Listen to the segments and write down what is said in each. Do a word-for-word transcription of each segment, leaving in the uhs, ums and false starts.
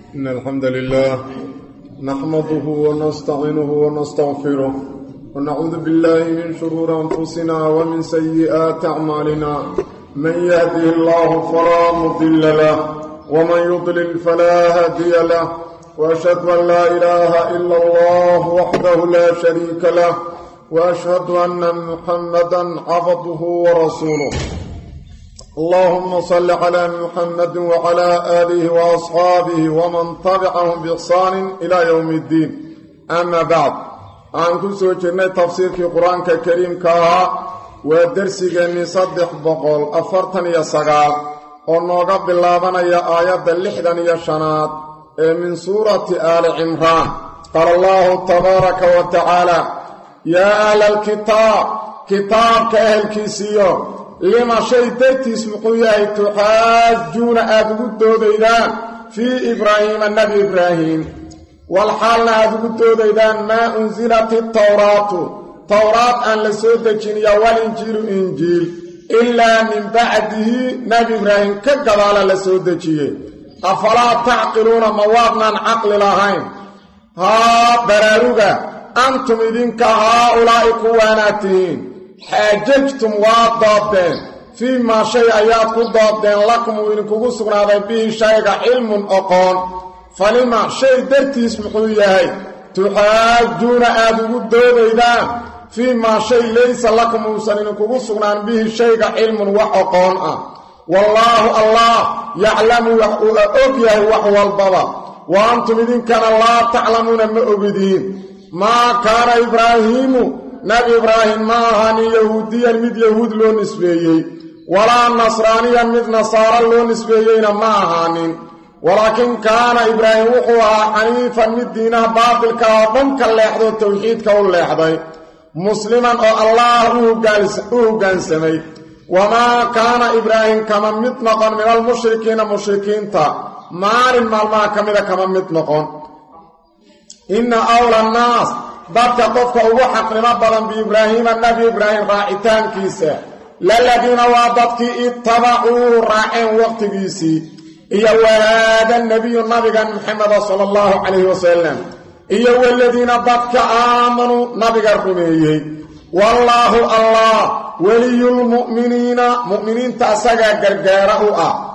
إن الحمد لله نحمده ونستعينه ونستغفره ونعوذ بالله من شرور أنفسنا ومن سيئات أعمالنا من يهده الله فلا مضل له ومن يضلل فلا هادي له وأشهد أن لا إله إلا الله وحده لا شريك له وأشهد أن محمدا عبده ورسوله اللهم صل على محمد وعلى آله وأصحابه ومن تبعهم بإحسان إلى يوم الدين أما بعد عن كل سوى تفسير في القرآن الكريم كاها ودرسي من صدح بقول أفرتني يا سقال ونوقف بالله يا آيات اللحدن يا شنات من سورة آل عمران قال الله تبارك وتعالى يا أهل الكتاب كتاب كأهل كيسيو لما شيء ترتيس مقوياه تحاجون أدقوا ديدان في إبراهيم النبي إبراهيم والحال أدقوا ديدان ما أنزلت التوراة توراة أن لسودة والإنجيل إنجيل إلا من بعده نبي إبراهيم كقبال لسودة أفلا تعقلون مواضنا عقل لهين ها براروغا أنتم إذن كهؤلاء كواناتين حاججتم وضادين فيما شيء آيات كضادين لكم وإنكم سقنا به شيء علم أقان فلما شيء درتي اسمحوا إياه تحاجون آدو الدوديدان فيما شيء ليس لكم وإنكم سقنا به شيء علم وأقان والله الله يعلم وأبيه وحوى البابا وأنتم إذن كان الله تعلمون ما أبدين ما كان إبراهيم نبي إبراهيم ما هاني يهوديا مد يهود لو نسبيي ولا نصرانيا مد نصارى لو نسبيين ما هاني ولكن كان إبراهيم وحوها حنيفا مد دينه باطل كوابن كالليحظو التوحيد كالليحظي مسلما أو الله قال سمي وما كان إبراهيم كما مطلقا من المشركين مشركين تا مار المالما كمذا كما مطلقا إن أولى الناس ضبط قفك وحق لمبضا بإبراهيم النبي إبراهيم راعتان كيسا للذين وضبطك اتبعوا راعين وقت بيسي إيا وهذا النبي النبي محمد صلى الله عليه وسلم إيا والذين ضبطك آمنوا نبي الرميه والله الله ولي المؤمنين مؤمنين تأسقى قرقاره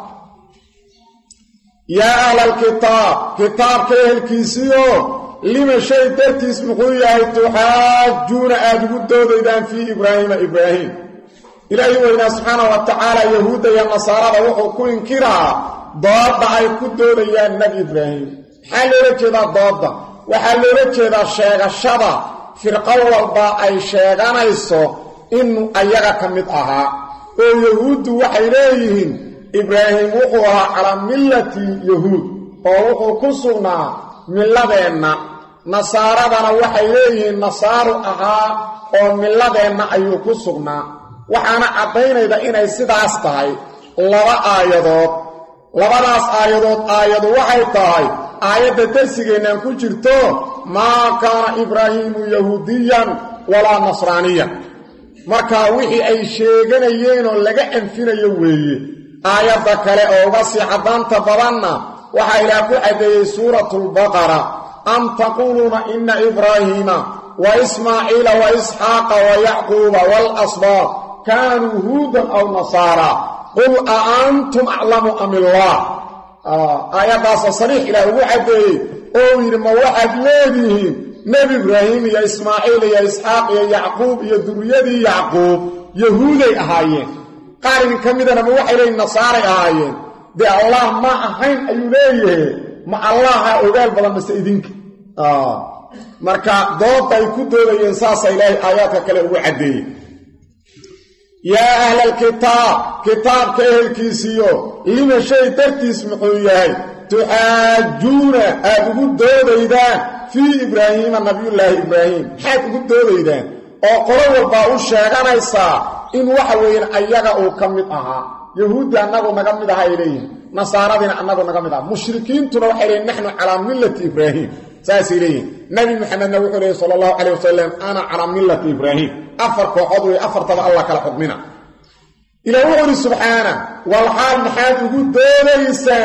يا أهل الكتاب كتاب كيه الكيسيو لما شيء ترتيس مقوياه تحاجون أدقوا الدوديدان في إبراهيم إبراهيم إلهي وإنا سبحانه وتعالى يهود يا نصارى وحكو انكرا ضاد أي كدوديان نبي إبراهيم حالي رجدا ضاد وحالي رجدا الشيغ الشبا فرقا والبا أي شيغان أيسو إنه أيغا كمت أها ويهود وحيليهن إبراهيم وحوها على ملة يهود ووحو كسرنا ملذينا نصارى وحيليهن نصارى أها وملذينا أيو كسرنا وحانا عطينا إذا إنا يسيداس تاي لبا آيادات لبا ناس آيادات آياد وحي تاي آياد ترسيقنا كجرتو ما كان إبراهيم يهوديا ولا نصرانيا marka wixii ay sheeganayeen oo laga anfinayo weeye aayada kale oo wasi cadaanta badanna waxa ilaa ku cadeeyay suuratul baqara am taquluna inna ibrahima wa ismaaciila wa isxaaqa wa yaquuba wal asbaq kanu hudan aw nasara qul a antum a'lamu am allah aayada sariix ila ugu cadeeyay oo yiri ma waxaad leedihiin نبي إبراهيم يا إسماعيل يا إسحاق يا يعقوب يا ذريتي يعقوب يهودي أهايين قارن كميدا نبو وحي النصارى أهايين دي الله ما أهين أيوليه ما الله أقال بلا مستئذينك آه مركا دوبا يكدو لي إنساس إلهي آياتك لأبو عدي يا أهل الكتاب كتاب كأهل كيسيو لما شيء ترتيس مقوياي تحاجون أدقوا الدوديدان في إبراهيم النبي الله إبراهيم حيث قد دوليدان وقروا الباء الشيغانيسا إن وحوين أيغا أو كمتها يهود أنه نقمدها إليه نصارى أنه نقمدها مشركين تنوح إليه نحن على ملة إبراهيم ساس إليه نبي محمد نبي صلى الله عليه وسلم أنا على ملة إبراهيم أفرق وحضوي أفر طبع الله كالحكمنا إلى وحده سبحانه والحال محاد قد دوليسان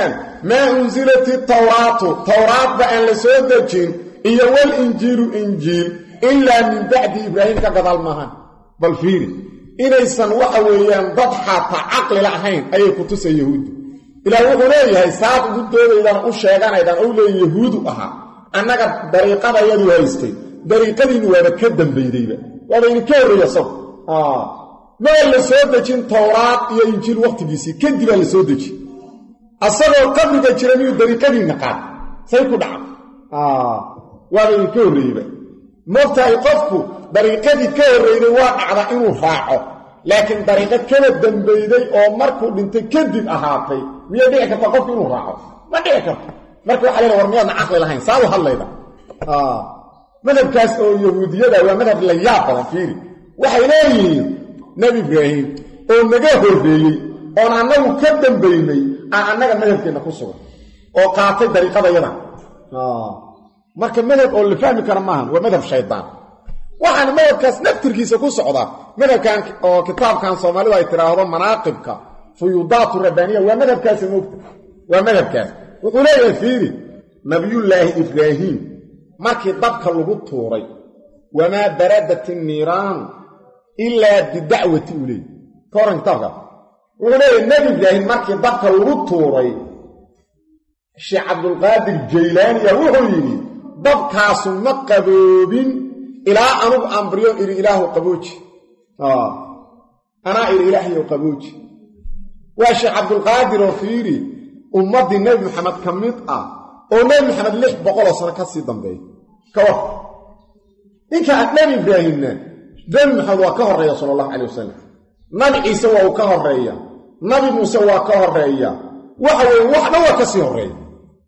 ما أنزلت التوراة توراة بأن لسودجين إيا والإنجيل إنجيل إلا من بعد إبراهيم كقضى المهان بل فيري إنيسان وحويان ضبحة عقل لحين أي كتوس يهود إلا وقليه ساعد قدود إذا أشيغان إذا أولي يهود أها أنك بريقة يدو هايستي بريقة نوانا كدن بيديبا وأنا إنكار يصب آه ما اللي سودجين توراة إيا إنجيل وقت بيسي كدبا اللي سودجين أصلا قبل جرمي بريقة نقاط سيكون عام آه وأنا إنكار يبا مفتاح يقفكو بريقة كار يدو واقع إنو فاعه لكن بريقة كانت دنبيدي أو مركو لنت كدب أهاتي ميا ديعك تقف إنو فاعه ما ديعك مركو علينا ورميان عقل لهين ساوه هالله إذا آه مذهب كاس أو يهودية ده ومذهب اللياقة فيري وحينايين نبي إبراهيم أو نجاه البيلي أو أنه كدن بيني أنه مذهب كنا خصوصا أو قاطع بريقة يدا آه marka madab oo la fahmi karo maahan waa madab shaydaan waxaan madabkaas naftirkiisa ku socdaa madabkan oo kitaabkan Soomaalidu ay tiraahdo manaaqibka fuyudaat rabbaniya waa madabkaas moogta waa madabkaas wuxuu leeyahay fiiri nabiyullaahi ibraahim markii dabka lagu tuuray wama baradat an-niran illa bid'awati ulay koran taga wuxuu leeyahay nabi ibraahim markii dabka lagu tuuray Sheikh Abdul Qadir Jilani wuxuu yiri dabkaasu ma qaboobin ilaa anug ambriyo iri ilaahu qabooji ah ana iri ilaahi qabooji waa Sheikh Abdul Qadir Fiiri ummadii Nabi Muhammad kamid ah oo Nabi Muhammad lix boqol sano ka sii dambeeyay ka war inka Nabi Ibrahim Nabi Muhammad waa ka horeeya sallallahu alayhi wasallam Nabi Isa waa ka horeeya Nabi Musa waa ka horeeya waxa way waxna waa ka sii horeeya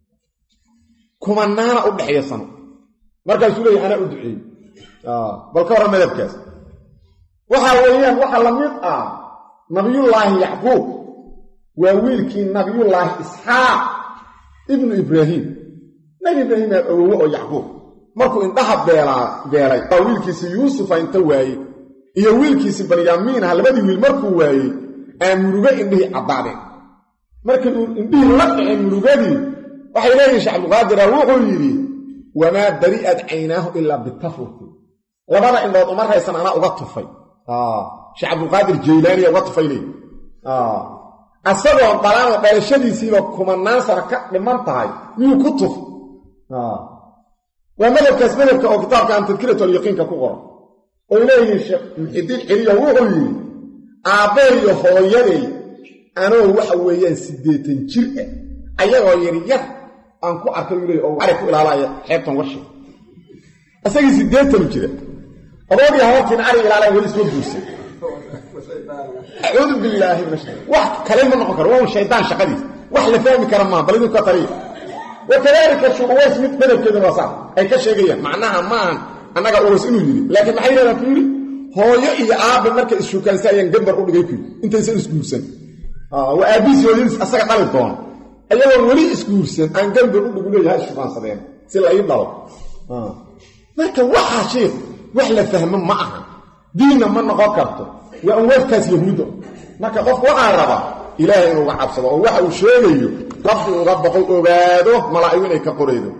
kuma naana u dhaxay sano markaas uu leeyahay ana u duceey ah bal ka waran madabkaas waxa weeyaan waxa la mid ah nabiyullaahi yaqub waa wiilkii nabiyullaahi isxaaq ibn ibrahim nabi ibrahim oo oo yaqub markuu indhaha beelaa beelay oo wiilkiisa yuusuf inta waayay iyo wiilkiisa banyaamiin ah labadii wiil markuu waayay amuruga indhihi cadaadeen markii indhihi la dhacay murugadii waxay leeyihiin Sheikh Abdul Qadir wuxuu yiri wama bari'at aynaahu illa bitafut labada indhood uma raysan ana uga tufay ah Sheikh Abdul Qadir Jilani uga tufay ah asagoo balaan dhalashadiisiiba kumanaan sano ka dhiman tahay miyuu ku tuf ah waa madhabkaas madhabka oo kitaabka aan tadkiratu al-yaqiinka ku qoran oo leeyihiin Sheikh Muhiddin Ciliya wuxuu yiri aabay iyo hooyaday anoo waxa weeyaan siddeetan jir ah ayagoo yiri yar aan ku arkay ilaa oo arag ku ilaalaya xeebtan washi asagii siddeetan jira adoogii hawlkiin ari ilaalay wali soo buusay a'uudu billahi minash wax kalima noqon karo waa shaydaan shaqadiis wax la fahmi karo ma bal idin ka tariiq وكذلك شوواس مت بدل كده وصار اي كشيغيا معناها ما انغا اورس انو يري لكن ما حيرا فيري هويو iyo aab marka isku kalsaayeen gambar u dhigay ku intaysan isguursan ah waa aabis yoolin asaga qalad doon ayagoo wali isguursan aan gambar u dhigu leeyahay shaqaan sabeen si la yidhaw ah marka waxa sheekh wax la fahmo ma aha diina ma noqon karto waa wafkaas yahuudo marka qof waxa raba ilaahay inuu cabsado oo waxa uu sheegayo rabbi uu rabbo ogaado malaa'ikada ay ka qoreydo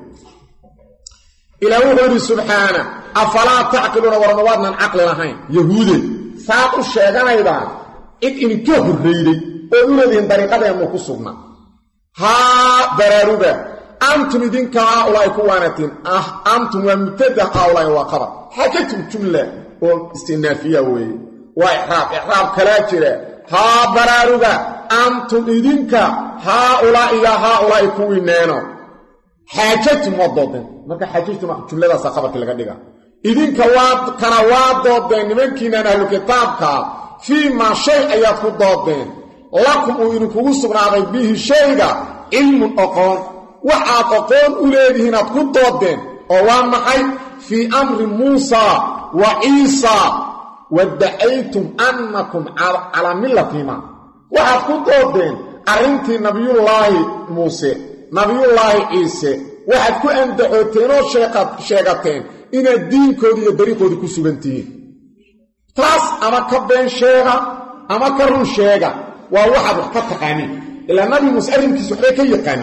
ilaahu subhana afala taqiluna warmawadna aqli lahayn yahuudi saad u sheeganayda id in ka horreeyay oo u leeyahay dariiqadeena ku sugna ha bararuga antum idinka awlay ku wanatin ah antum wa mubtada awlay wa qabar hakatum jumla oo istinafiya way wa ihraab ihraab kala jira ha bararuga antum idinka ha ulaa ya ha ulaa ku wineeno xaajatu wadoodan marka xaajatu jumlada saqabarka laga dhiga idinka waad kana waadoodan nimankiina ahlu kitaabka fi ma shay ayat ku doodeen lakum in kugu sugnaaday bihi shayga ilmu aqoon waxa aqoon u leedihiin aad ku doodeen oo waa maxay fi amri Musa wa Isa wad'aytum annakum ala millatina waxaad ku doodeen arrintii nabiyullaahi Muuse nabiyullaahi Isa waxaad ku andacooteen oo sheeqad sheegateen ina diinkoodi iyo dariiqoodi ku sugantiin taas ama ka been sheega ama ka run sheega waa waxa wax ka taqaaniin ila nabi Muuse arrinkiisu waxay ka yaqaaniin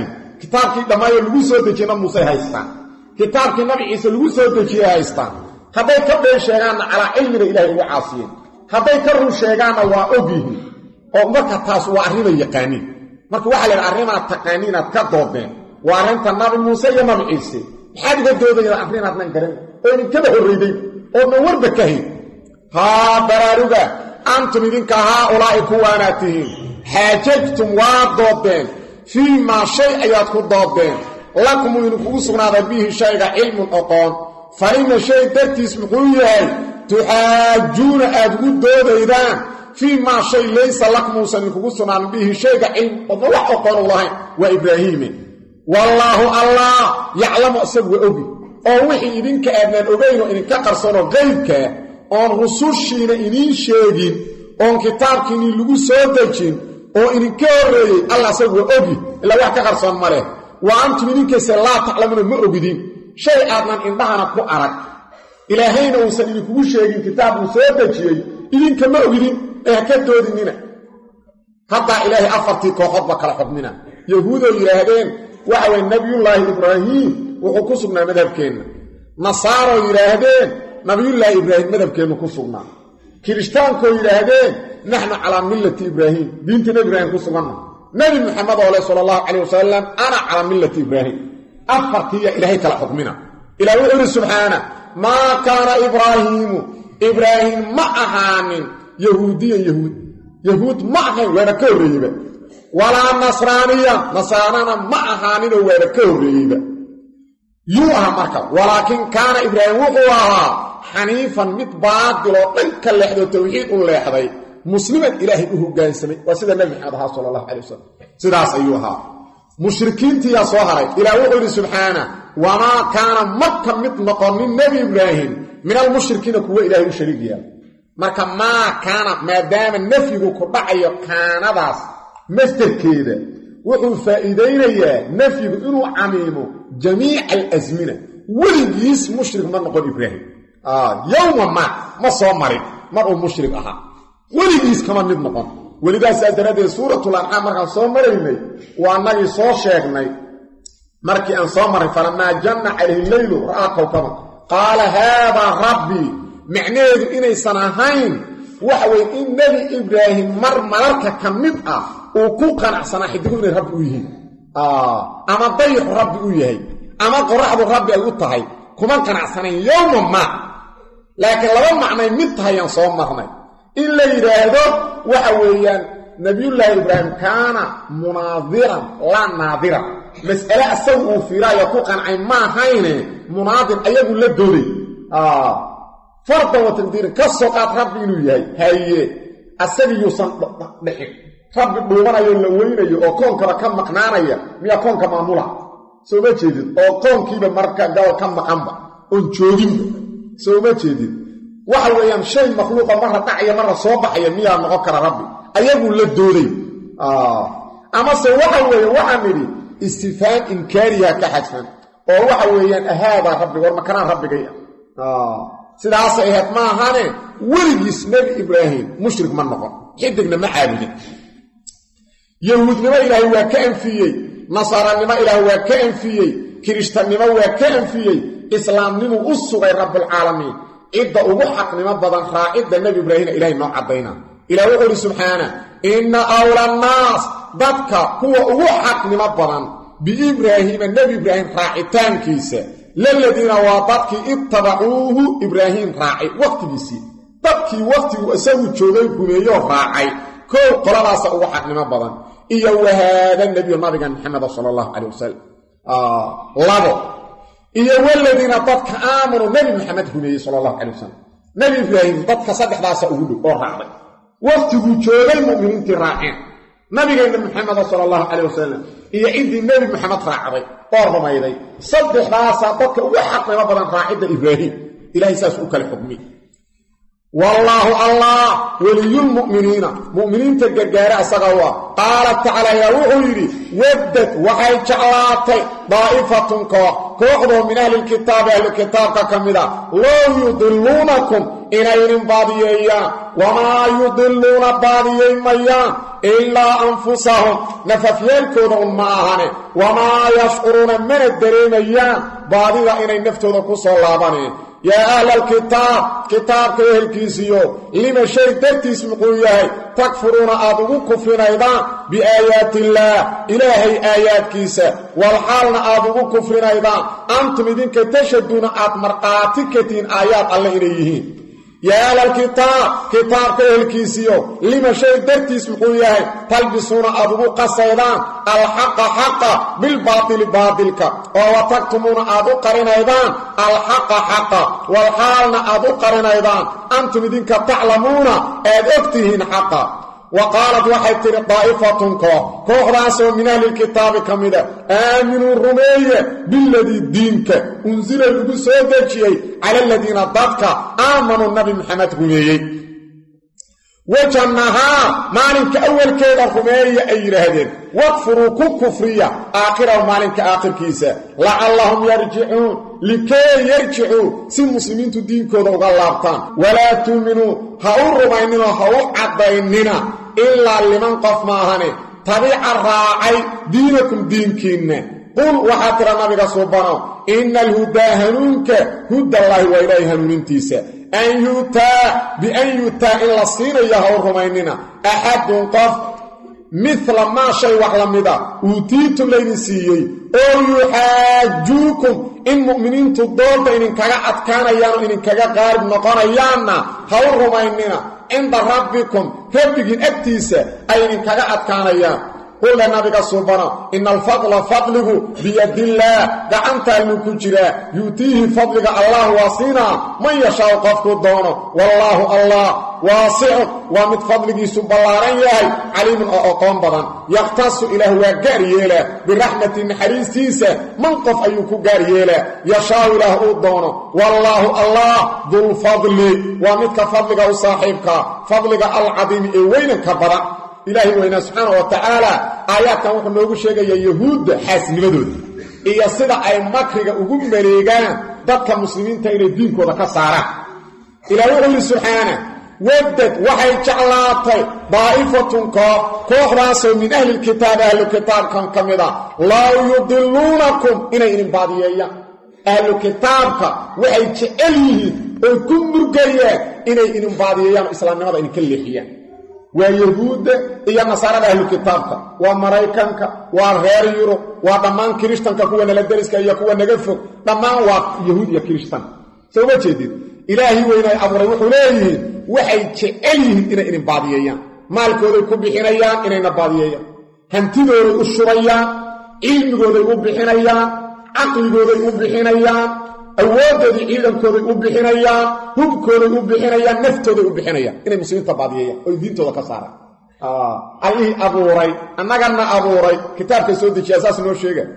kitaabkii dhamaayo lagu soo dejiyay Muuse haystaan kitaabkii Nabi Ciise lagu soo dejiyay haystaan hadday ka been sheegaan ala cilmiga Ilaahay ugu caasiyeen hadday ka run sheegaan waa ogyihiin oo marka taas waa arrin yaqaaniin marka waxa la arrimaha taqaaniin aad ka doodeen waa arrinta Nabi Muuse iyo Nabi Ciise maxaad uga doodayaan arrimaha nan garan oo in kala horreeyay oo ma warba ka hay ha baraaruga antum idinka ha ulaa kuwaanatihiin haajajtum waa doodeen فيما شيء أياتكم ضابين لكم إنكم سغنادا به شيء علم أقام فإن شيء درتي اسمحوه تحاجون أدود دوديدان فيما شيء ليس لكم سنكم سغنادا به شيء علم وضوح أقام الله وإبراهيم والله الله يعلم أسب وأبي أو وحي إذنك أبنان أبين وإنك قرصان غيبك أن رسوشين إنين شيئين أن كتابك إنين لغو سودجين oo in ka horeeyay Allah sagu ogi ila wax ka qarsoon mare waa antum idinka salaa taclamuna ma ogidin shay aadnan indhahana ku arag ilaahayna uu san idinku sheegin kitaab uu soo dajiyay idinka ma ogidin ee ka doodinina hadda ilaahay afartii kooxood ba kala xubnina yahuudo yiraahdeen waxa way nabiyullaahi ibraahim wuxuu ku sugnaa madhabkeena nasaaro yiraahdeen nabiyullaahi ibraahim madhabkeena ku sugnaa كريستانكو يراهدين نحن على ملة إبراهيم بنت إبراهيم كسبنا نبي محمد صلى الله عليه وسلم أنا على ملة إبراهيم أفرقية إلهي كالحكمنا إلى وحده سبحانه ما كان إبراهيم إبراهيم معهان يهوديا يهود يهود معهان ويركور ريبا ولا نصرانيا نصرانا معهان ويركور ريبا يوها مركب ولكن كان إبراهيم وقوها حنيفا متبادل وانك اللي حدو التوحيد واللي حدي مسلما إلهي أهو قان سمي وسيدا النبي محمد صلى الله عليه وسلم سيداس أيها مشركين تيا صهري إلى وقل سبحانه وما كان مكة مطلقا من نبي إبراهيم من المشركين كوا إلهي شريكيا مركا ما كان ما دام النفي كبعي كان باس مستر كيدا وقل فائدين إياه نفي إنه عميمه جميع الأزمنة وليس مشرك من نقول إبراهيم آه يوم ما ما صامرين مرء مشرك أها وليس كمان نبنقون ولذا سأدنا سورة الأنعام مركا صامرين وأنني صار شيخني مركي أن صامرين فلما جن عليه الليل رأى كوكبا قال هذا ربي معناه إني سنهين وحوي إن نبي إبراهيم مر مركا كمدأ وكوكا أحسنا حدقون ربي ويهي آه أما ضيح ربي ويهي أما قرأب ربي أغطهي كمان كان أحسنا يوم ما لكن لو معنى متها ينصوم مرني إلا يراهدو وحويا نبي الله إبراهيم كان مناظرا لا ناظرا مسألة السوء في رأي يقوقا عن ما هين مناظر أيضا للدولي آه فرضا وتقدير كالسوقات ربي إنوياي هاي السبي يوصن نحن ربي بلوانا يولوين يوكون كما مقنانا ميا كون كما مولا سو ما جيدين او قوم كيبا marka gal ka maqanba on joogin soo ma jeedin waxa weeyaan shay makhluuq marra dhacaya marra soo baxaya miya noqon kara rabbi ayagu la dooday ah ama se waxa weeyaan waxa miri istifaan inkariya ka xadfan oo waxa weeyaan ahaaba rabbi war ma kana rabbiga ah sidaas ay had ma ahane waligiis nabi ibraahim mushrik ma noqon xidigna ma caabudin yahuudnima ilaahay waa ka anfiyay نصارى نما إله وكأنفيي كريستان نما وكأنفيي إسلام نما أسوغي رب العالمين إذا أبوحق نما بضان خائد النبي إبراهيم إلهي ما عضينا إلى وقل سبحانه إن أولى الناس ضدك هو أبوحق نما بضان بإبراهيم النبي إبراهيم راعتان كيسا للذين وضدك اتبعوه إبراهيم راعي وقت بيسي ضدك وقت وأسوي تشوغي كميو راعي كو قراباس أبوحق نما بضان إيا وهذا النبي النبي محمد صلى الله عليه وسلم آه لابو إيا والذين ضدك آمنوا نبي محمد صلى الله عليه وسلم نبي إبراهيم ضدك صدح لا سأقوله ورعبه وقته جوغي المؤمنين تراعين نبي محمد صلى الله عليه وسلم إيا عندي النبي محمد راعبه طارب ما يدي صدح لا سأضدك وحق ما بدن راعد إبراهيم إلهي سأسؤك الحكمي والله الله ولي المؤمنين مؤمنين تجارا سغوا قال تعالى يا وحيري ودت وحي جعلاتي ضائفة كوخدو من أهل الكتاب أهل الكتاب كمدا لا يضلونكم إن أين باضيين وما يضلون باضيين ميان إلا أنفسهم نففيالكودهم معهن وما يشعرون من الدريميان باضيين إن نفتوذكو صلابانين يا أهل الكتاب كتاب كهل كيسيو لما شيء تكتس مقوياه تكفرون أبوك كفرين أيضا بآيات الله إلهي آيات كيسة والحالنا أبوك كفرين أيضا أنتم إذن كتشدون أتمرقاتكتين آيات الله إليهين يا أهل الكتاب كتاب كهل كيسيو لما شيء تكتس مقوياه تلبسون أبوك قصيدان الحق حقا بالباطل باطلك وتكتمون أبوك قرين أيضا الحق حقا والحالنا أبوك قرين أيضا أنتم إذنك تعلمون أدفتهن حقا وقالت وحيت طائفة كوخراسوا من أهل الكتاب كمدا آمنوا الرمية بالذي دينك انزل البسودة على الذين ضدك آمنوا النبي محمد رمية وجنها مالك أول كيدا رمية أي رهدين واكفروا كفرية آخر مالك آخر كيسة لعلهم يرجعون لكي يرجعوا سي مسلمين تدين كودا وغلابتان ولا تؤمنوا هؤو رميننا هؤو عديننا إلا لمن قف ماهنه تبيع الراعي دينكم دينكين قل وحاتر النبي صبانه إن الهدى هنونك هدى الله وإليه هنونتيسا أن يتا بأن يتا إلا الصين يهو الرميننا أحد قف مثل ما شيء وحلمدا أوتيتم لينسيي أو يحاجوكم إن مؤمنين تدولت إن كغا أتكان أيان إن كغا غارب نقان أيانا هو الرميننا عند ربكم ربكين أكتيسة أي إن كغا أتكان أيان قل النبي سبحانه إن الفضل فضله بيد الله دعنت المكجرة يؤتيه فضلك الله واسينا من يشاء قفك الدونه والله الله واسع ومت فضلك سبحانه يهي عليم أقام بضان يختص إله وقاريلا برحمة حريسيسة من قف أيك قاريلا يشاء إله الدونه والله الله ذو الفضل ومتك فضلك وصاحبك فضلك العظيم وينك بضان إلهي وإنا سبحانه وتعالى آيات كان وحن نوغو شيئا يهود حاسم مدود إيا صدا أي مكرقة أقوم مريقان ضدك مسلمين تاين الدين كودا كسارة إلهي وإنا سبحانه ودت وحي جعلاتي ضائفة كوخ راسو من أهل الكتاب أهل الكتاب كان كمدا لا يضلونكم إنا إن بعضيا أهل الكتاب وحي جعليه ويكون مرقيا إنا إن بعضيا إسلام نمضى إن كل حيان ويهود إيا نصارى أهل الكتاب ومرايكانك وغير يورو ودمان كريستان كونا لدرسك إيا كونا نغفق دمان ويهود يا كريستان سوف جديد إلهي وإنا أبو روح إليه وحي تأليه إنا إنا بعضيين مالكو ذي كبحينيان إنا إنا بعضيين هنتينو ذي أشريان علمكو ذي كبحينيان عقلكو ذي كبحينيان أولا ذي عيدانكو ذي كبحينيان هبكو ذي كبحينيان نفتو ذي كبحينيان إنا مسلمين تبعضيين ويدينتو ذا كسارة آه عليه أبو ري أننا أبو ري كتاب كسودي كياساس نو شيئا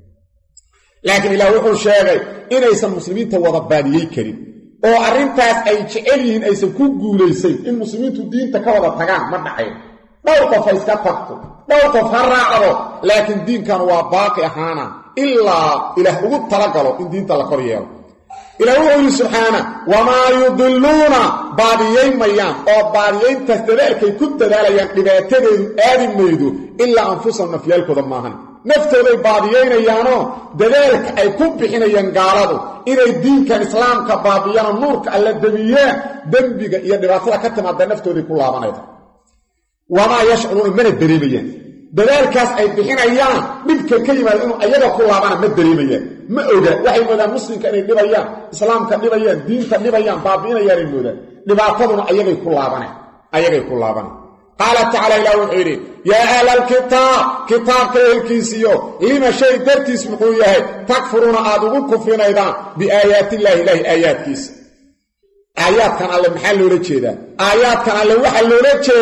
لكن إلهي وحو شيئا إنا يسا مسلمين توضبانيين كريم oo arintaas ay jecel yihiin ay ku guuleysay in muslimiintu diinta ka wada tagaan ma dhacayn dhowr qof ay iska tagto dhowr qof haraacdo laakiin diinkan waa baaqi ahaana ilaa ilaah ugu talagalo in diinta la kor yeelo ilaahu subhanahu wa ma yudilluna baadiyeyn mayaan oo baadiyeynta dadaalkay ku dadaalayaan dhibaatadeedu aadin maydo ilaa anfusahum nafyaalkooda maahan naftooday baadiyeynayaano dadaalka ay ku bixinayaan gaaladu inay diinkan islaamka baabiyana nuurka alla damiyaan dambiga iyo dhibaatada ka timaada naftooday ku laabanayda wama yashcuruuna mana dareemayaan dadaalkaas ay bixinayaan dhibka ka yimaada inuu ayaga ku laabana ma dareemayaan ma oga waxay moodaan muslimka inay dhibayaan islaamka dhibayaan diinta dhibayaan baabinayaan ay moodaan dhibaataduna ayagay ku laabanay ayagay ku laabanay قال تعالى إلى وحيري يا أهل الكتاب كتاب كيسيو لما شيء درتيس مقويه تكفرون آدوكم كفرين أيضا بآيات الله إله آيات كيس آيات كان على محل لجيدا آيات كان على وحل لجيدا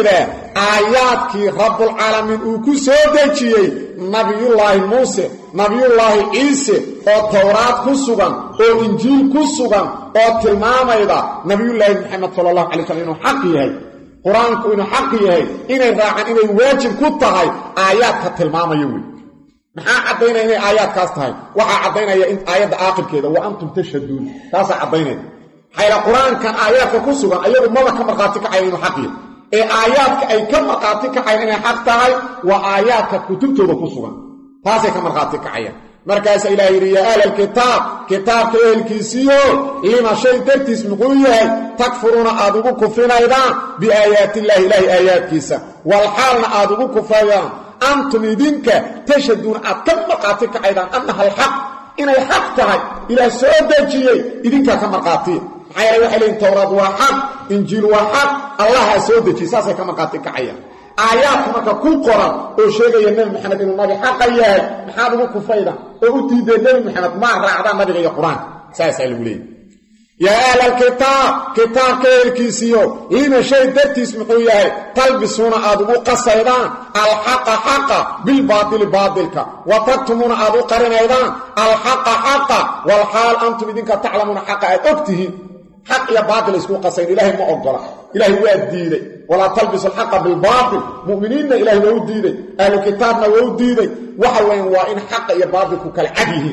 aayaadkii rabbulcaalamiin uu ku soo dejiyey nabiyullaahi muuse nabiyullaahi ciise oo towraad ku sugan oo injiil ku sugan oo tilmaamayda nabiyullaahi maxamed sala allahu calay wasallam inuu xaq yahay qur-aanku inuu xaq yahay inay raacaan inay waajib ku tahay aayaadka tilmaamaya wey maxaa caddaynaya inay aayaadkaas tahay waxaa caddaynaya in aayadda aaqibkeeda wa antum tashhaduun taasaa caddaynaya xayla qur-aankan aayaadka ku sugan ayagu maba ka markhaati kacayn inuu xaq yahay ee aayaadka ay ka markhaati kacayn inay xaq tahay waa aayaadka kutubtooda ku sugan taasay ka markhaati kacayaan markaasaa ilaah yidhi yaa ahla alkitaab kitaabka ehelkiisiiyo lima shay dartiis muxuu yahay takfuruuna aad ugu kufrinaydaan biaayaatiillaahi ilaahi aayaadkiisa walxaalna aad ugu kufraydaan antum idinka tashaduuna aad ka markhaati kacaydaan annaha alxaq inay xaq tahay ilaah soo dejiyey idinkaa ka markhaatiya maxaa yeele waxay leeyiin towraad waa xaq injiil waa xaq allahaa soo dejiyey saasay ka markhaati kacayaan aayaadka marka ku qoran oo sheegaya nebi maxamed inuu nabi xaqa yahay maxaad ugu kufrayda oo u diideen nebi maxamed maa raacdaan nabiga iyo qur-aanka saasaa lagu leeyahy yaa ahla alkitaab kitaabka ehelkiisiiyo lima shay dartiis muxuu yahay talbisuuna aad ugu qasaydaan alxaqa xaqa bilbaatili baatilka wa taktumuuna aad u qarinaydaan alxaqa xaqa walxaal antum idinka taclamuuna xaqa aad og tihiin xaq iyo baatil isku qasayn ilaahay ma ogola ilaahay waa diiday walaa talbisu alxaqa bilbaatil mu'miniinna ilaahay waa u diiday ahlu kitaabna waa u diiday waxa weyn waa in xaqa iyo baatilku kala cad yihiin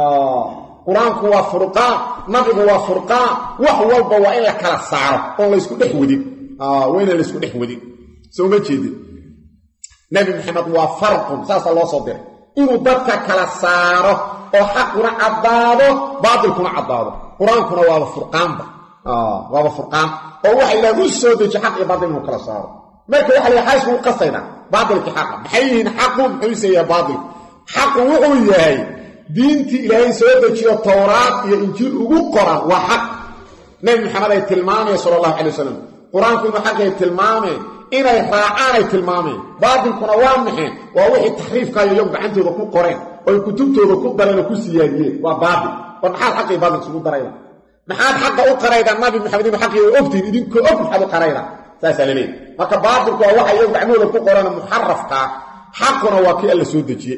qur-aanku waa furqaan nabigu waa furqaan wax walba waa in la kala saaro oon laysku dhex wadin waa inaan laysku dhex wadin soo ma jeedin nabi maxamed waa farqun saasaa loo soo diray inuu dadka kala saaro oo xaquna caddaado baatilkuna caddaado qur-aankuna waaba furqaanba waaba furqaan oo waxa ilaah u soo deji xaq iyo baatil inuu kala saaro marka waxa la xays uu qasayna baatilki xaq maxay yihiin xaqu muxuu sayaa baatil xaqu wuxuu yahay diintii ilaahay soo dejiyo towraad iyo injiil ugu qoran waa xaq nabi maxamed ay tilmaamay sallallahu alayhi wasallam qur-aanku inuu xaq ay tilmaamay inay raacaan ay tilmaamay baatilkuna waa maxay waa wixii taxriifka iyo gacantooda ku qoreen oo kutubtooda ku dareen ku siyaadiyeen waa baatil war maxaa xaq iyo baatil isugu darayna maxaad xaqa u qarayda nabi maxamed inuu xaq iyo ogtiin idinka og maxaad u qarayda saasa leeyahay marka baatilku waa waxa iyagu gacantooda ku qoreen muharrafka xaquna waa kii alla soo dejiyay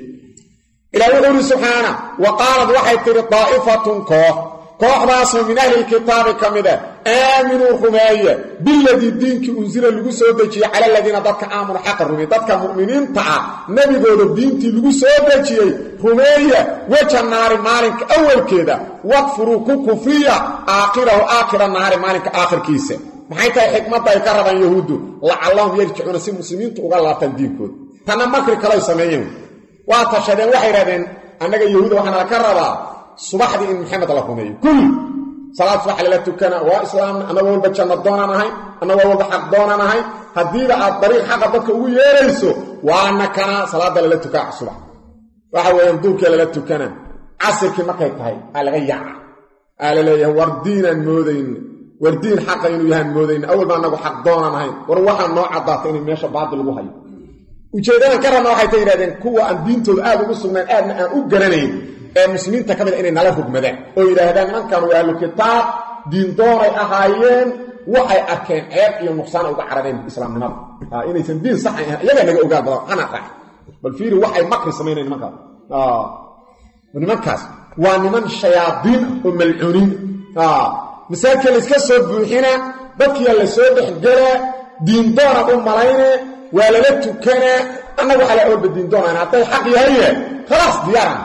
إلى وحده سبحانه وقالت وحي تري طائفة كوح كوح راسه من أهل الكتاب كمذا آمنوا خماية بالذي الدين كأنزل اللقو دجي على الذين ضدك آمنوا حق الرمي ضدك مؤمنين تعا نبي قول الدين اللقو دجي خماية وجه النار مالك أول كذا واكفروا كفرية آخره آخر النار مالك آخر كيسة محيطة حكمة يكرر عن يهود لعلهم يرجعون سي مسلمين تقول الله تندين كود تنا مكر كلا يسميهم واتشهدين waxay raadeen anaga yahuuda waxana ka rabaa subaxdii in maxamed la xumeeyo kul salaad subax la tukana waa islaam anaga walba jannad doonanahay anaga walba xaq doonanahay hadii aad dariiq xaq dadka ugu yeerayso waana kana salaada la tukaa subax waxa weeyaan duurka la tukana casirkii markay tahay laga yaaca ala leeyahay wardiinan moodayn wardiin xaq inuu yahay moodayn awal baa anagu xaq doonanahay war waxa noo cadaatay in meesha baadil lagu hayo ujeedada karana waxay tayraadeen kuwa aan diintooda aad ugu sugnaan aadna aan u garanayn ee muslimiinta kamid inay nala hogmadaan oo yiraahdaan mankan waa ahlu kitaab diin doonay ahaayeen waxay arkeen ceeb iyo nuqsaan uga carabeen islaamnimada ah inaysan diin sax ahayn iyaga naga ogaal badan ana raax bal fiiri waxay makri sameeyeen nimanka ah nimankaas waa niman shayaadiin oo malcuunin ah misaakil iska soo buuxina dadkii la soo dhexgala diin doona u malayne ولا لا تكنا أنا وحلا أول بدين دونا أنا أعطي حقي هي خلاص ديارنا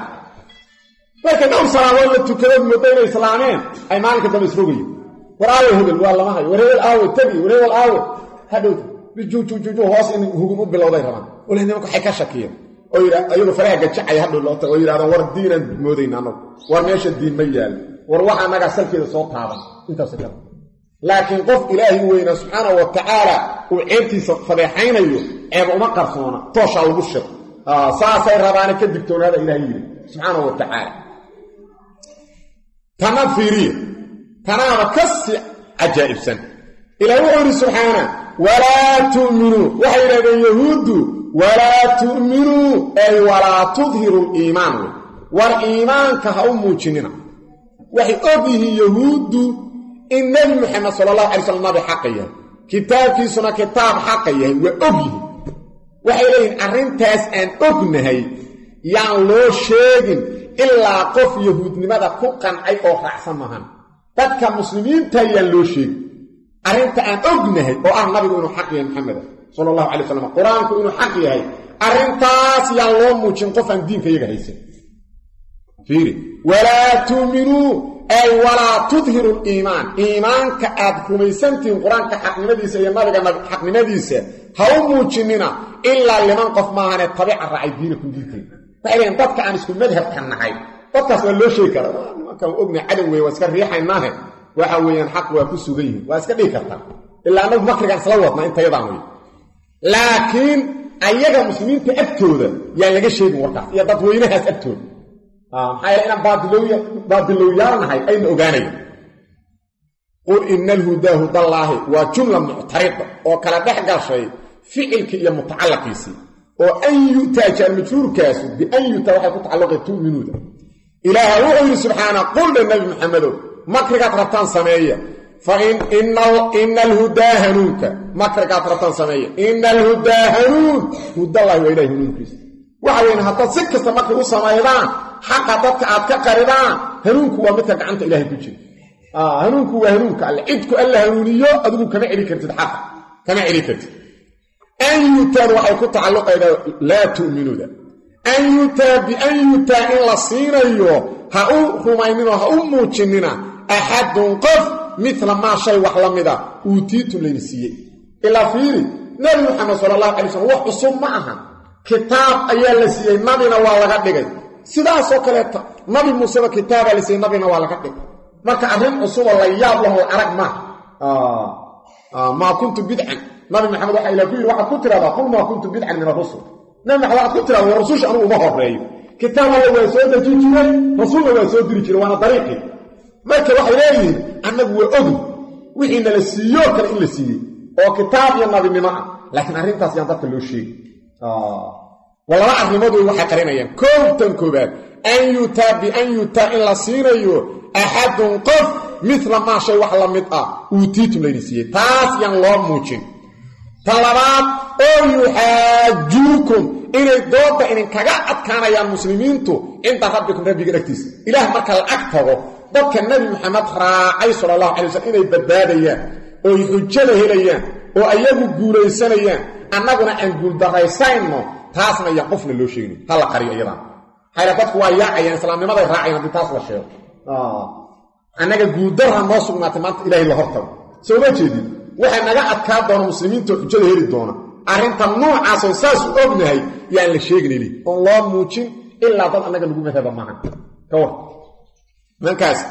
لكن أول صلاة ولا تكنا بمدين إسلامين أي مالك دم إسروقي ورأيه هذا والله ما هي ورأيه الأول تبي ورأيه الأول هذا بيجو جو جو جو هاس إن هو مو بالوضع كمان ولا هني ممكن حكا شكيا أيوة أيوة فرح قد شعي هذا اللي أيوة هذا ورد دين المدين أنا ورميش الدين ميال وروح أنا قاعد في الصوت هذا أنت سكر لكن قف إلهي وين سبحانه وتعالى وعيبتي صفحين أيوه عيب وما قرصونا توشع وبشر آه ساسي رباني كدكتون هذا إلهي سبحانه وتعالى تنفيري تنام كسي عجائب سنة إلهي سبحانه ولا تؤمنوا وحيرا اليهود ولا تؤمنوا أي ولا تظهروا الإيمان والإيمان كهؤمو جننا وحي أبيه يهود إن النبي محمد صلى الله عليه وسلم بحقية kitaabkiisuna kitaab xaqa yahay waa ogyihin waxay leeyihin arrintaas aan ognahay yaan loo sheegin ilaa qof yahuudnimada ku qancay oo raacsan maahan dadka muslimiinta yaan loo sheegin arrinta aan ognahay oo ah nabigu inuu xaq yahay maxamed sala allahu calay wasalam qur-aanku inuu xaq yahay arrintaas yaan loo muujin qof aan diinka iyaga haysan fiiri walaa tuuminuu ay walaa tudhiru liimaan iimaanka aad rumaysantihiin qur-aanka xaqnimadiisa iyo nabiga xaqnimadiisa ha u muujinina ilaa liman qof maahane tabica raacay diinakum diinteeda waxay leeyiin dadka aan isku madhabka nahay dadkaas waa loo sheegi karaa nimankaan ogna cadow weeye waa iska riixaynaahe waxa weeyaan xaq waa ku sugan yihiin waa iska dhigi kartaa ilaa annagu makrigaan isla wadnaa intayadaan wey laakiin ayaga muslimiinta agtooda yaan laga sheegin warkaas iyo dadweynahaas agtooda maxaa yeele inaan baadilowyaanahay ayna ogaanayo qul ina alhudaa hudallaahi waa jumla muctarida oo kala dhex gashay ficilkii iyo mutacalaqiisii oo an yu'taa jaarmajhuurkaasu bian yu'taa waxay ku tacalluqay tu'minuuda ilaaha wuxuu yidhi subxaana qul dha nabi maxamedow makrigaad rabtaan sameeya fa ina alhudaa hanuunka makrigaad rabtaan sameeya ina alhudaa hanuun hudallaahi waa ilahay hanuunkiisa waxa weyn haddaad si kasta makri u samaydaan xaqa dadka aad ka qaridaan hanuunku waa midka gacanta ilaahay ku jira hanuunku waa hanuunka alle cidku alla hanuuniyo adigu kama celi kartid xaqa kama celi kartid an yutaan waxay ku tacalluqaydaa laa tu'minuuda an yutaa bian yutaa in la siinayo ha u rumayninoo ha u muujinina axadun qof midla maa shay wax la mida uutiitum layna siiyey ilaa fiiri nabi maxamed sala allahu calay wasalam wax cusub ma aha kitaab ayaa la siiyey nabina waa laga dhigay sidaasoo kaleeta nabi muuseba kitaabaa la siiyey nabina waa laga dhigay marka arrin cusuboo la yaab lahoo arag maaha maa kuntu bidcan nabi maxamed waxaa ilah ku yidhi waxaad ku tiraahdaa qul maa kuntu bidcan min arusul nabi maxamed waxaad ku tirahda waa rususha anugu uma horeeyo kitaab alla waa soo deji jiray rasuulna waa soo diri jiray waana dariiqii marka waxay leeyihiin annagu waa ogi wixii nala siiyoo kale in la siiyey oo kitaab iyo nabinimo ah laakiin arrintaas yaan dadka loo sheegi waa laba arrimood way waxay qarinayaan koobtan koobaad an yutaa bian yutaa in la siinayo axadun qof midla maa shay wax la mid ah uutiitum layna siiyey taas yaan loo muujin tan labaad oo yuxaajuukum inay doodda idinkaga adkaanayaan muslimiintu cinda rabbikum rabbiga dhagtiisa ilaah marka la ag tago dadka nebi maxamed raacay sala allahu calay wasalam inay badbaadayaan ooy xujada helayaan oo ayagu guulaysanayaan annaguna aan guuldarraysayno taasna yaan qofna loo sheegin ha la qariyo iyadaan hayla dadku waa yaacayaan islaamnimaday raacayaan haddii taas la sheego annaga guuldarra noo sugnaatay maanta ilaahay la hortago soo ma jeedin waxay naga adkaa doona muslimiinta oo xujada heli doona arrinta noocaasoo saas u ognahay yaan la sheeginayli oon loo muujin ilaa dad annaga lagu madhaba maahan ka war mankaas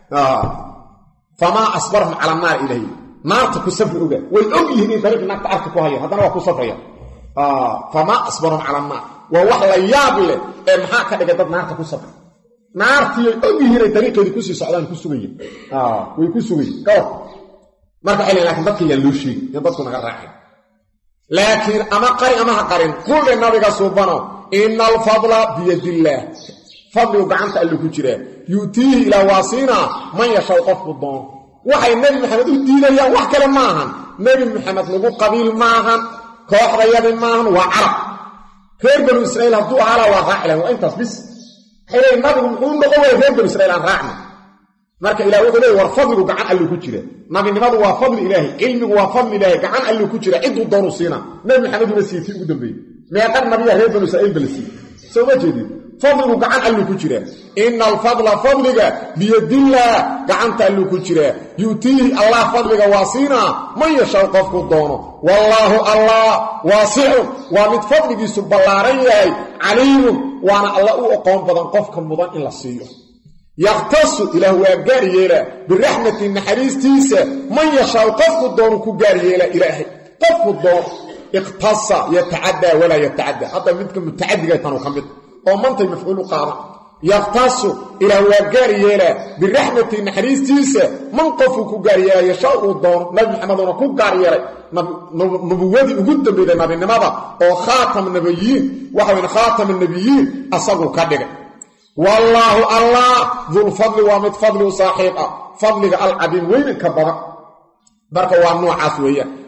famaa asbarhum cala annaar ilahi naarta ku safri oga way og yihiin in dariiq naarta arka ku hayaan haddana waa ku safraya famaa asbarhum cala annaar waa wax la yaab leh ee maxaa ka dhigay dad naarta ku safra naartiiyay og yihiin ay dariiqeedii kusii socdaan ku sugayen way ku sugayen ka war marka waxay leeyiin lakin dadka yaan loo sheegi in dadku naga raacay laakiin ama qari ama ha qarin qulle nabiga suubano ina alfadla biyadillaah fadligu gacanta allu ku jiraa yu'tiihi ilaa waasiina man yashaw qofku doono waxay nebi maxamed u diidayaan wax kale ma ahan nebi maxamed lagu qabiil maahan kooxdayadi maahan waa carab reer banu israiil hadduu ahaala waa raacilan waa intaas bis waxay leeyiin nabigu muxuu noqon waya reer banu israiil aan raacna marka ilah wuxuu leey war fadligu gacan allu ku jira nabinimadu waa fadli ilaahi cilmigu waa fadli ilaahi gacan allu ku jira ciduu doonu siina nabi maxamed una siiyey ugu dambeeyey meeqar nabiya reer banu israiil bala siiyey soo ma jeedin fadligu gacan allu ku jira ina alfadla fadliga biyadillaah gacanta allu ku jira yu'tiihi allah fadliga waa siinaa man yashaw qofku doono wallaahu allah waasicun waa mid fadligiisu ballaaran yahay caliimun waana alla u oqoon badan qofka mudan in la siiyo yakhtasu ilaah waa gaar yeelaa biraxmati naxariistiisa man yashaw qofku doonu ku gaar yeelaa ilaahay qofku doono ikhtasa yatacaddaa walaa yatacaddaa hadda midka mutacadiga tanu ka mid oo mantay mafcuulu qaada yakhtasu ilaah waa gaar yeelaa biraxmati naxariistiisa man qofku ku gaar yeelaa yashaa uu doono nabi maxameduna ku gaar yeelay nubuwadii ugu dambeeyay nabinimada oo khaatam nabiyiin waxa weyn khaatam nabiyiin asagu ka dhigay wallaahu allah dulfadli waa mid fadli u saaxiib ah fadliga alcadiim weynanka badan marka waa noocaas weeyaan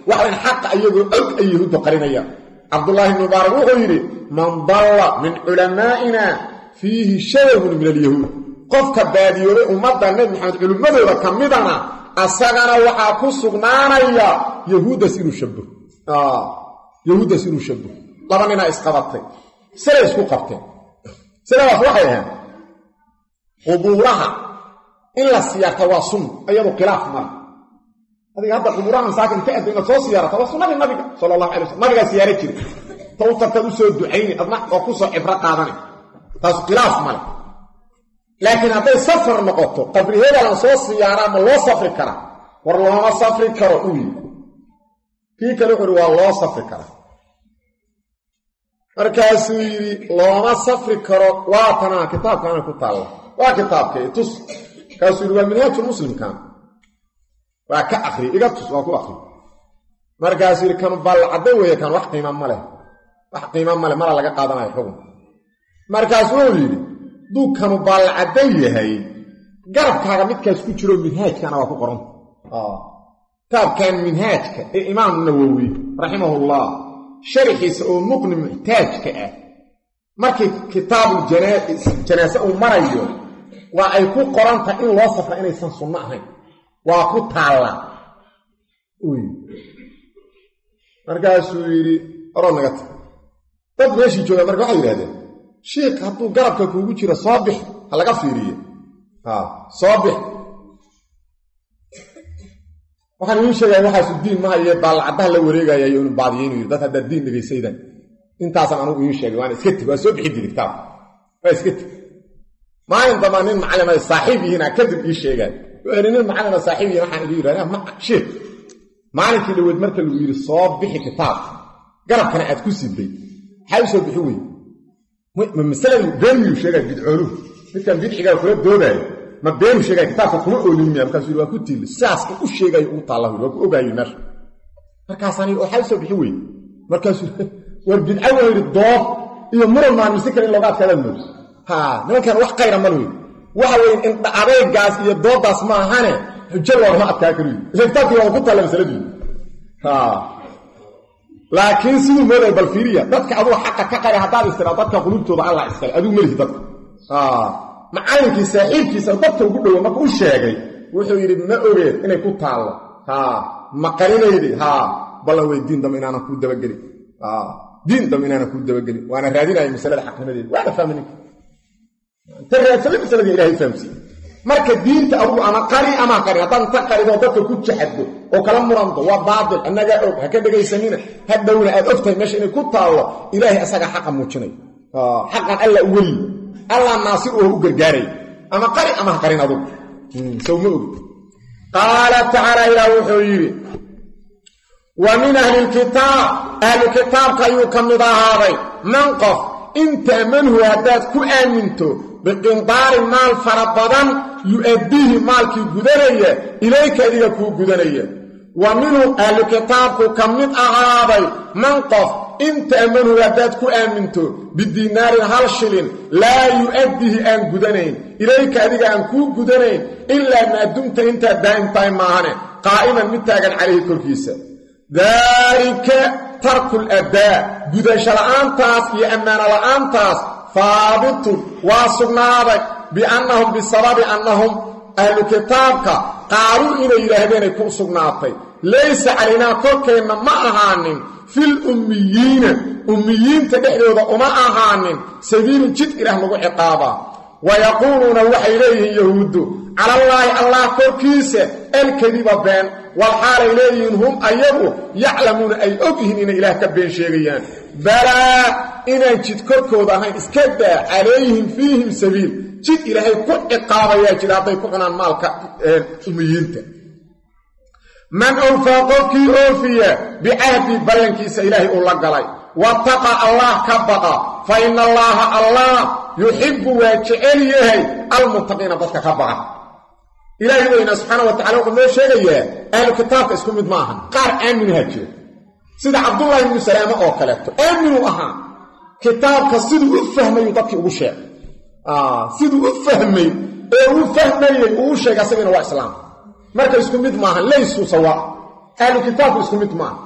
waxa in xaq ayagu og ay yahuud qarinaya Abdullah ibn Mubarak wuxuu yiri man dalla min ulamaa'ina fihi shay'un min al-yahud qofka baadiyooday ummadda nabi Muhammad culimadooda kamidana asagana waxa ku sugnaanaya yahuuda siru shabbu ah yahuuda siru shabbu labanina isqabatay sare isku qabtay sare waxay ahayn quburaha illa siyarta waa sun ayadu khilaaf mar adiga hadda quburaha saakin ka adina soo siyarta waa sunnada nabiga sallallahu alayhi wasallam nabiga siyaaray jiray tawtarta u soo duceeyay adna oo ku soo ibra qaadanay taas khilaaf mar laakiin haday safar noqoto qabriheeda la soo siyaara ma loo safri kara war looma safri karo uu kii kale wuxuu waa loo safri kara markaasuu yiri looma safri karo waa tana kitaabkan ku taalo waa kitaabkee tus kaasuu yiri waa minhaajul muslimkan waa ka akhri iga tus waa ku akhri markaasuu yiri kan bal caday weeye kan wax qiimo ma leh wax qiimo ma leh mara laga qaadanayo xukun markaasuu yiri duukanu bal caday yahay garabkaaga midkaas ku jiro minhaajkana waa ku qoran ah kitaabkan minhaajka ee imaam Nawawi rahimahullah sharxiisa oo muqni muhtaajka ah markii kitaabu janaasa uu marayo waa ay ku qoranta in loo safra inaysan sunno ahayn waa ku taala uy markaasuu yiri oranaga dad meeshii jooga markaa waxay yiraahdeen sheekh hadduu garabka kuugu jiro soo bix ha laga fiiriyo ha soo bix waxaan uu sheegay waxa diin ma haye baalcadaha la wareegaya inuu baadiyeen dad hadda diin dhageysaydan intaasan anigu uu sheegay waan iska tib waa soo bixi digtaa waa iska tib maalin damaaneen macallima saaxiibiina kadib ii sheegay weerinin macallima saaxiibiina waxaan ii yiraahdaa ma sheekh maalinkii dhaweed marka lagu yiri soo bixi kitaab garabkana aad ku siibay hay soo bixi weey ma masaladu been uu sheegay bidcoolu midkan bidciga kula dooday ma been uu sheegay kitaabka kuma oolimiyaa markaas waa ku tiil saaska u sheegay uu taalahu waa ku ogaayay mar markaas ani oo hay soo bixi weey markaas war bidca weey doob iyo muran ma mise kale looga kala mid ha nimankan wax qayra ma weey waxa weey in adeegaas iyo doodaas ma ahane xujo loo ma adkaa kariyo kitaabkii waa ku taalan masaladii ha laakiin sidoo meel bal fiiriya dadka adoo xaq ka qara hadaad istiraad dadka qulubtooda Allah iskale aduu meel dadka ah macallinkii saaxiibkiisa dadka ugu dhaw markuu u sheegay wuxuu yiri ma ogeed inay ku taalo ha ma qarinaydi ha bal weydiin dam inaana ku dabagali ah diin dam inaana ku dabagali waana raadinay masalada xaqnimadeed waana fahmin taraysan masalada ilaahay fahamsi marka diinta abu ama qari ama qari hadan ta qarido dadka ku jaxado oo kala murando waa baadil anaga og ha ka dhageysanina hadawna aad ogtay meesha inay ku taalo ilaahay asaga xaq muujinay ah xaqan alla wali alla naasir oo u gargaaray ama qari ama qarin adu soo ma og qala ta'ala ila wuxuu wa min ahli alkitab ahli kitab kayu kamidahaaday man qaf inta manhu hadad ku aaminto biqindaar maal farabadan yu'addihi maalki gudanaya ilayka adiga ku gudanaya wa minhu ahli kitabku kamid ahaaday man qaf inta amanu hadad ku aaminto bidinaar hal shilin la yu'addihi an gudanayn ilayka adiga an ku gudanayn illa ma dumta inta daa'imtay maahane qaa'iman mitaagan calayhi kulkiisa dalika tarkul adaa gudasha la'aantaas iyo amaana la'aantaas ثابت واسقناده بانهم بسبب انهم اهل كتابك قالوا الى الهين كو سقناتي ليس علينا كوكينا ما اهانين في الاميين اميين تدخلوا وما اهانين سبيل جد الى لو عقابا ويقولون وحي اليه يهود على الله الله كوكيسه الكذب بين والحال اليهم هم ايغو يعلمون اي اوغين ان اله كبين شيغيان بلا إن جد كركودا هاي اسكدا عليهم فيهم سبيل جد إلهي كل إقابة يا جد عطي كقنا مالك أميينك من أنفاقك أوفيا بعهد بلنكيس إلهي أولا قلي واتقى الله كبقى فإن الله الله يحب ويجعله المتقين ضدك كبقى إلهي وإن سبحانه وتعالى وقال له شيء أهل الكتاب اسكم مدماها قار آمن هاتيه سيد عبد الله بن سلام أوكلته آمنوا أها كتابك سيدو افهمي dadkii ugu sheeg ah sidoo ufahmay ee uu fahmay uu sheegay asagana waa islaam marka isku mid maaha leeysu sawa ahlu kitaabku isku mid maaha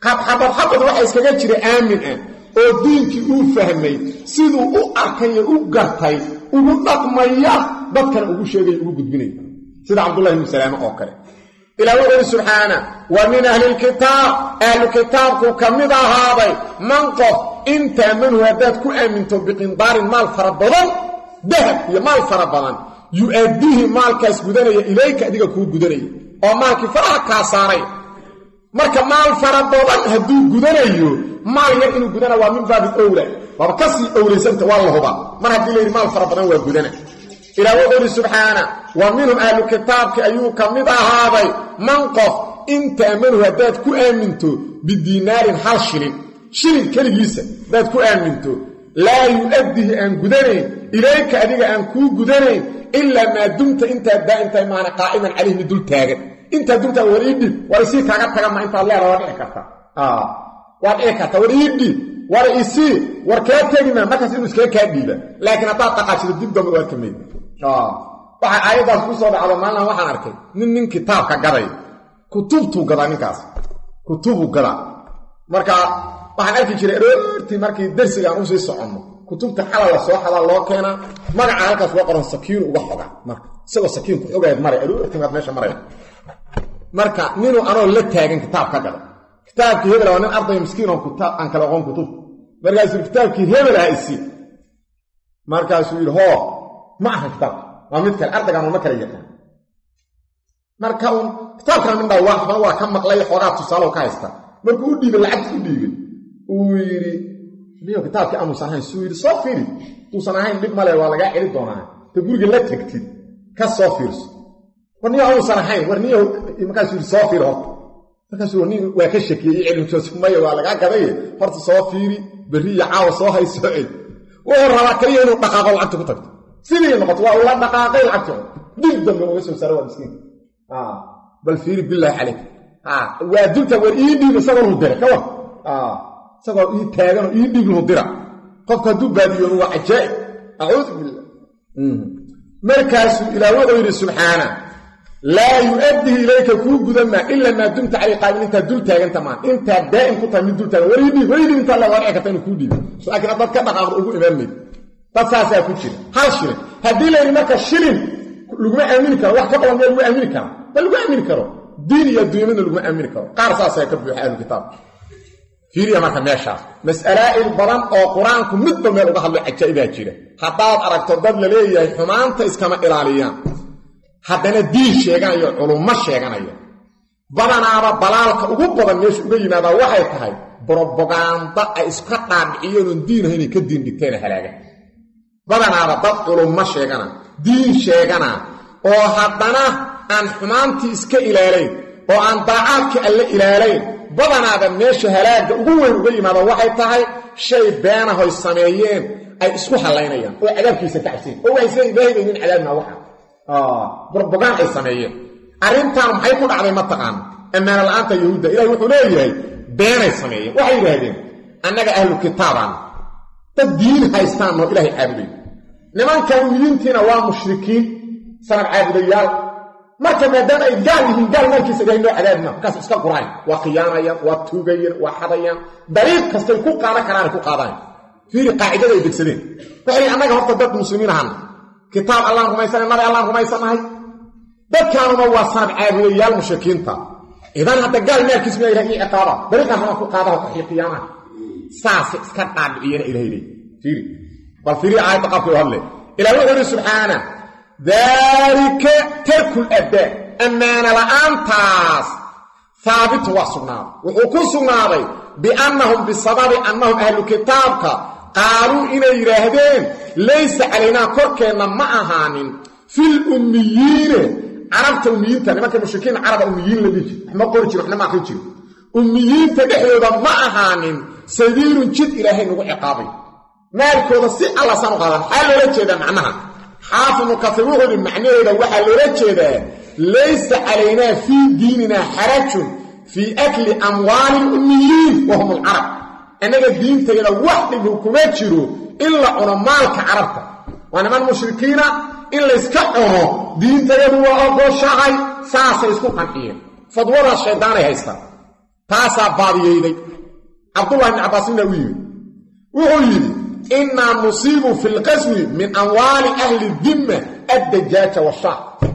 qab xabad xabad waxa iskaga jira aamin ah oo diinkii uu fahmay siduu u arkay u gartay ugu dhaqmaya dadkan ugu sheegay ugu gudbinay sida Abdullah ibn Salaam oo kale ila wuxuu subhana wa min ahli alkitab ahli kitabku kamida haaday man qof inta man wadad ku aaminto biqindar mal farabadan dahab iyo mal farabadan yu'addihi malkaas gudanaya ilayka adiga ku gudanaya oo malki faraha ka saaray marka maal farabadan haduu gudanayo maal yar inuu gudana waa min baab awla waa kasi awleysanta wallahuba mar hadii leeyahay maal farabadan waa gudana ila wuxuu subhana wa minhum ahlu kitabki ayu kamida haaday man qof inta amanu hadad ku aaminto bidinarin hal shilin shilin kaligiisa dad ku aaminto la yu'addihi an gudanayn ilayka adiga an ku gudanayn illa ma dumta inta daa'inta maana qa'iman alayhi dul taagan inta dumta wariidi warisi kaaga taga ma inta leer waa dhici karta ah waa dhici karta wariidi warisi warkaa tagina markaas inuu iska ka dhiiba laakiin hada taqaashid dib dambe waa kamid ah waxa ayadaas ku soo dhacdo maalin waxaan arkay nin nin kitaabka gaday kutubtu gadaa ninkaas kutubu gada marka waxaan arki jiray roorti markii darsiga aan u sii socono kutubta xalal soo xalal loo keena magaca halkaas waa qoran sakiin uga xoga marka isagoo sakiin ku xogayd maray roorti maad meesha maray marka ninu anoo la taagan kitaabka gada kitaabkii hebel waa nin arday miskiin oo kitaab aan kala qoon kutub markaas kitaabkii hebel ah isi markaas uu yiri hoo ma aha kitaab waa mid kale ardayga ma kala yaqaan marka uu kitaabkan min baa wax waa ka maqlay xogaa tusaale ka haysta markuu u dhiibay lacag u dhiibay uu yiri liyo kitaabkii aanu sahayn soo yiri soo fiiri tuu sanahayn dib male waa laga cili doonaa ta guriga la tagtid ka soo fiirso warniyo aanu sanahayn warniyo markaas uu soo fiiro markaas uu nin waa ka shakiyay cilmiga sumay waa laga gaday horta soo fiiri bari caaw soo hayso ee oo raba kaliya inuu dhaqaaqo lacagta ku tagto sidii noqoto waa la dhaqaaqay lacagta dib dambe uga soo saaro waa miskiin ah bal fiiri billahi alayk ah waa dunta war ii dhiib isagoo u dira kawa ah isagoo ii taagan ii dhiib u dira qofka duu baadiyo waa ajaa'ib a'uudu billah markaas ilaahu yiri subhana la yu'addi ilayka ku gudama illa ma dumta ali qaabin inta dul taagan tamaan inta daa'im ku taamid dul taagan wariidi wariidi inta la wariga ka tan ku dhiib laakiin dad ka dhaqaaqdo ugu imaamay dad saasa ku jira hal shilin hadii la yiri marka shilin lagu aamini karo wax ka badan lagu aamini karo bal lagu aamini karo diin iyo dunyada lagu aamini karo qaar saasa ka buuxa ahlu kitaab fiiriya marka meesha mas'alaa'il badan oo quraanku midba meel uga hadlo ajaa'ibaa jira hadaad aragto dad la leeyahay xumaanta iskama ilaaliyaan haddana diin sheeganayo culummo sheeganayo badanaaba balaalka ugu badan meesha uga yimaada waxay tahay propaganda ay iska dhaadhiciyeen diin ahayn ka diin dhigteen halaaga badanaaba dad culummo sheegana diin sheegana oo haddana aan xumaantii iska ilaalayn oo aan daacadka alle ilaalayn badanaaba meesha halaaga ugu weyn uga yimaada waxay tahay shay beena hoy sameeyeen ay isku halaynayaan oo cadaabkiisa ka cabseen oo ay say ilaahay in cadaabna waxa ah propaganda ay sameeyeen arintan maxay ku dhacday ma taqaan amaana la'aanta yahuuda ilaahay wuxuu leeyahay beenay sameeyeen waxay yiraahdeen annaga ahlu kitaaban tadiin haystaan oo ilaahay caabuday nimanka mu'miniintina waa mushrikiin sanad caabudayaal marka maadaama ay gaal yihiin gaal markiisa ilaahay noo cadaabna kaas iska quraan waa qiyaanayaan waa tuugayeen waa xadayaan dariiq kasta ku qaadan karaan ku qaadaan fiiri qaacidada ay degsadeen waxay annaga horta dad muslimiin ahaan kitaab Allah rumaysan nabi Allah rumaysanahay dadkaanuma waa sanad caabudayaal mushrikiinta idan hadda gaal markiisa ma ilaahay ciqaaba dariiqa ma ku qaadaha qiyaana saas iska dhaadhiyeen ilaahay fiiri bal fiiri aayad qabto hadle ilaahay subhanahu ذلك ترك الأداء أمان لأنتاس ثابت وصناه وحكو صناه بأنهم بسبب أنهم أهل كتابك قالوا إلى إرهدين ليس علينا كركنا معهان في الأميين عربت أميين تاني ما كان مشركين عرب أميين لديك ما قلت رحنا ما قلت أميين تدحلوا معهان سبيل جد إلهي نقول عقابي مالك هذا السيء الله سنو قال حال لجدا معناها حافظ كثيروه المعنى إذا وحل لجدا ليس علينا في ديننا حرج في أكل أموال الأميين وهم العرب أنك الدين تجد واحد بحكومات شروع إلا علمالك عربك وأنا من المشركين إلا يسكعهم دين تجد وأبو شعي ساسا يسكو قنقيا فدورة الشيطان هيستا تاسا باضييدي عبد الله بن عباس ويري ويري إنا نصيب في القسم من أموال أهل الذمة الدجاج والشعب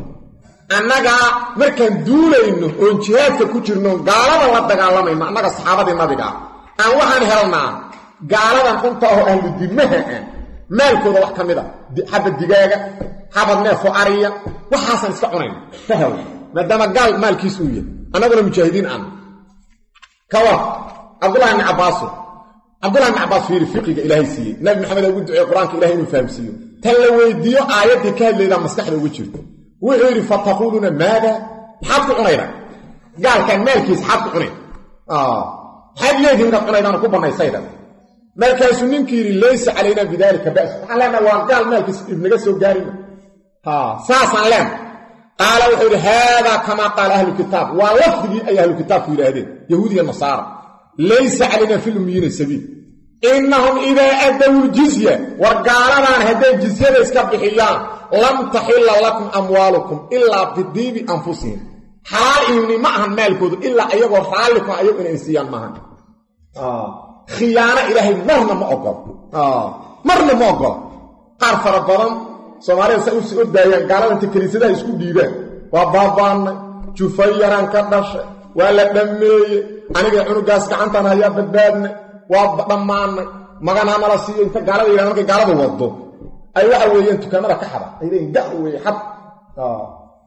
أنك مركن دولينو oo jihaadka ku jirno gaalada la dagaalamay annaga saxaabada nabiga aan waxaan helnaa gaaladan kunta oo ahlu dimaha maalkooda wax kamida xabad digaaga xabad neef oo ariya waxaasan iska cunayn fahaw madama gaal maalkiisu u yahay annaguna mujaahidiin aan kawa Abdullah ibn Abbas Abdullah ibn Abbas fiiri fiqiga ilaahay siiyay nabi maxamed ugu ducay quraanka ilaahay inuu fahamsiiyo tan la weydiyo aayadii ka hadlayda maskaxda ugu jirto وحيري فتقولون ماذا حق عنينا قال كان مالكيس حق عنينا آه حد يجب أن عنينا نكون بنا يسيدا مالكيس ننكيري ليس علينا بذلك بأس علينا وقال مالكيس ابن قسو قارنا آه ساسا لهم قال وحيري هذا كما قال أهل الكتاب ولفظ أي أهل الكتاب في هذين يهودي النصارى ليس علينا في الأميين السبيل إنهم إذا أدوا الجزية وقالنا عن هذه الجزية يسكبحيان لم تحل لكم أموالكم إلا بديب أنفسهم حال إني معهم مالكم إلا أيضا حالكم أيضا إنسيان معهم آه. خيانة إلهي مرنا مؤقب آه. مرنا مؤقب قارف ربنا سومالي سأوسي أدايان قالوا أنت كريسيدا يسكو ديبان وبابان جفيران كدش ولا دمي أنا قلت قاسك عنتنا هيا بدبادنا وضمان مغانا مرسي انت قالوا يا markay gaalada wado ay waxa weeyeen tukaamada ka xada ay leeyeen gaar way xad ah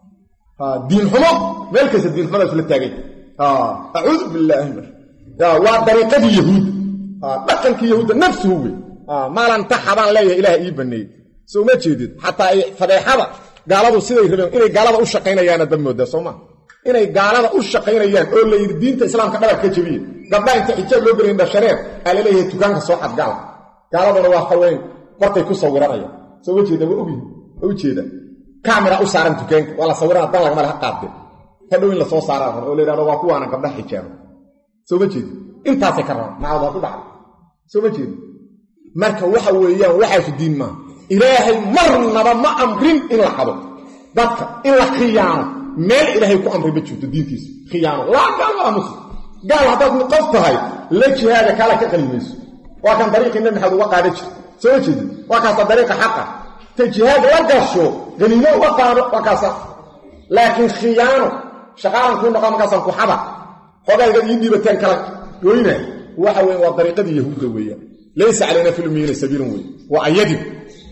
ah diin xumo meel kasta diin xumo isla taagay ah a'udhu billahi ya wa dariiqadii yahuud ah dhaqankii yahuud nafsuhu ah maalan taxaban leeyahay ilaahay ii baneey soo ma jeedid hatta ay fadeexada gaaladu siday rabeen inay gaalada u shaqeynayaan damooda Soomaa inay gaalada u shaqeynayaan oo la yiri diinta islaamka dhabar ka jabiye gabdha inta xijaab loo gelin dhashareer ala leeyahay tukaanka soo xad gaal gaaladuna waa haween markay ku sawiranayaan soo wajeeda waa ogi oo jeeda kamera u saaran tukaanka wala sawirana dan laga malaha qaade hadhow in la soo saaraa oo leeyahay waa kuwaana gabdha xijaab soo wajeeda intaas ka rabaa maada ku dhacay soo wajeeda marka waxa weeyaan waxa fi diin ma ilaahay marnaba ma amrin in la xado dadka in la khiyaano meel ilaahay ku amray ma jirto diintiisa khiyaano la gaal wala muslim قال هذا قصته لك هذا كلا كقليمس وكان طريق النبي محمد وقادج سوى كذا وكان طريق حقه تجهاد وقشو غنيمه وقار وكاسا لكن خيانه شغال كل مقام كاسا كحبا هذا يدي بتان كلا وينه وحوي وطريقه اليهود ويا ليس علينا في الامين سبيل وي وايدي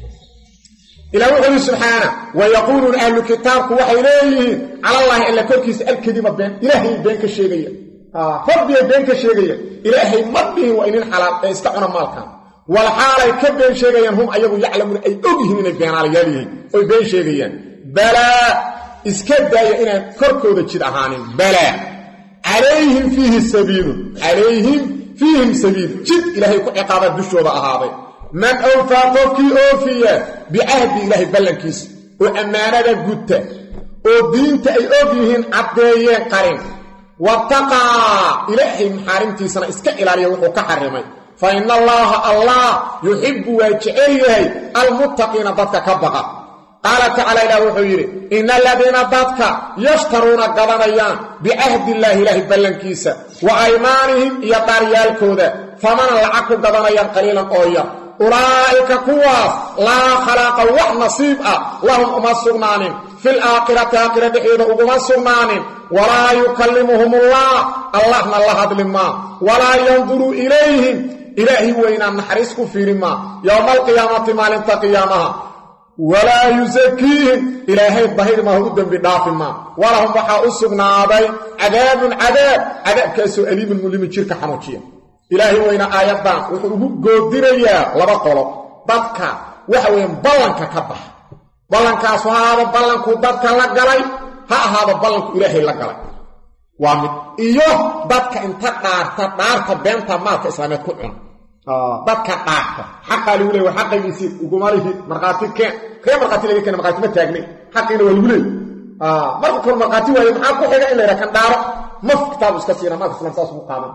إلى وحده سبحانه ويقولون أهل الكتاب وحيليه على الله إلا كركيس الكذب بين إلهي بينك الشيغيه آه فرضي بينك شيغيه إلهي مضيه وإن حلال استعنا مالك والحال كبين شيغيان هم أيضا يعلمون أي أوجه من البيان على ياليه أي بين شيغيان بلا إسكدايا إن كركو ذا جد أهانين بلا عليهم فيه السبيل عليهم فيهم سبيل جد إلهي عقابات بشوضة أهابي من أوفى قفكي أوفية بعهد إلهي بلنكيس وأمانة قدته ودينت أي أوجهين عبديين قرين واتقى إلهي محارمتي سنة اسكا إلاليه وكحرمي فإن الله الله يحب ويجعله المتقين ضدك كبغا قال تعالى إلى وحيره إن الذين ضدك يشترون قضانيان بعهد الله إلهي بلنكيسا وأيمانهم يطاريال كودا فمن العقل قضانيان قليلا قويا أولئك كواس لا خلاق وح نصيبا لهم أما السغنان في الآخرة آخرة بحيث أما السغنان ولا يكلمهم الله الله الله هذا لما ولا ينظر إليهم إلهي وإن نحرسك في رما يوم القيامة ما لنت قيامها ولا يزكيهم إلهي الظهير ما هو قدام بداف ما ولهم بحاء السغنا عذاب عذاب عذاب عذاب كأسو أليم المليم الشركة حموشية إلهي وإن آيات دان وحبوب قدرية لبقلوا ضدك وحوين بلنك كبح بلنك أسوهاب بلنك ضدك لقلي ها هذا بلنك إلهي لقلي وامد إيوه ضدك انت قارت قارت بينتا مالك إسلامية كلهم ضدك قارت حقا لولي وحقا يسير وقمالي في مرقاتي كين كين مرقاتي لكي كين مرقاتي ما تاقني حقا لولي مرقا كون مرقاتي وهي محاكو حقا إلا ركان دارو مف كتاب اسكسينا ما كسلام ساس مقاما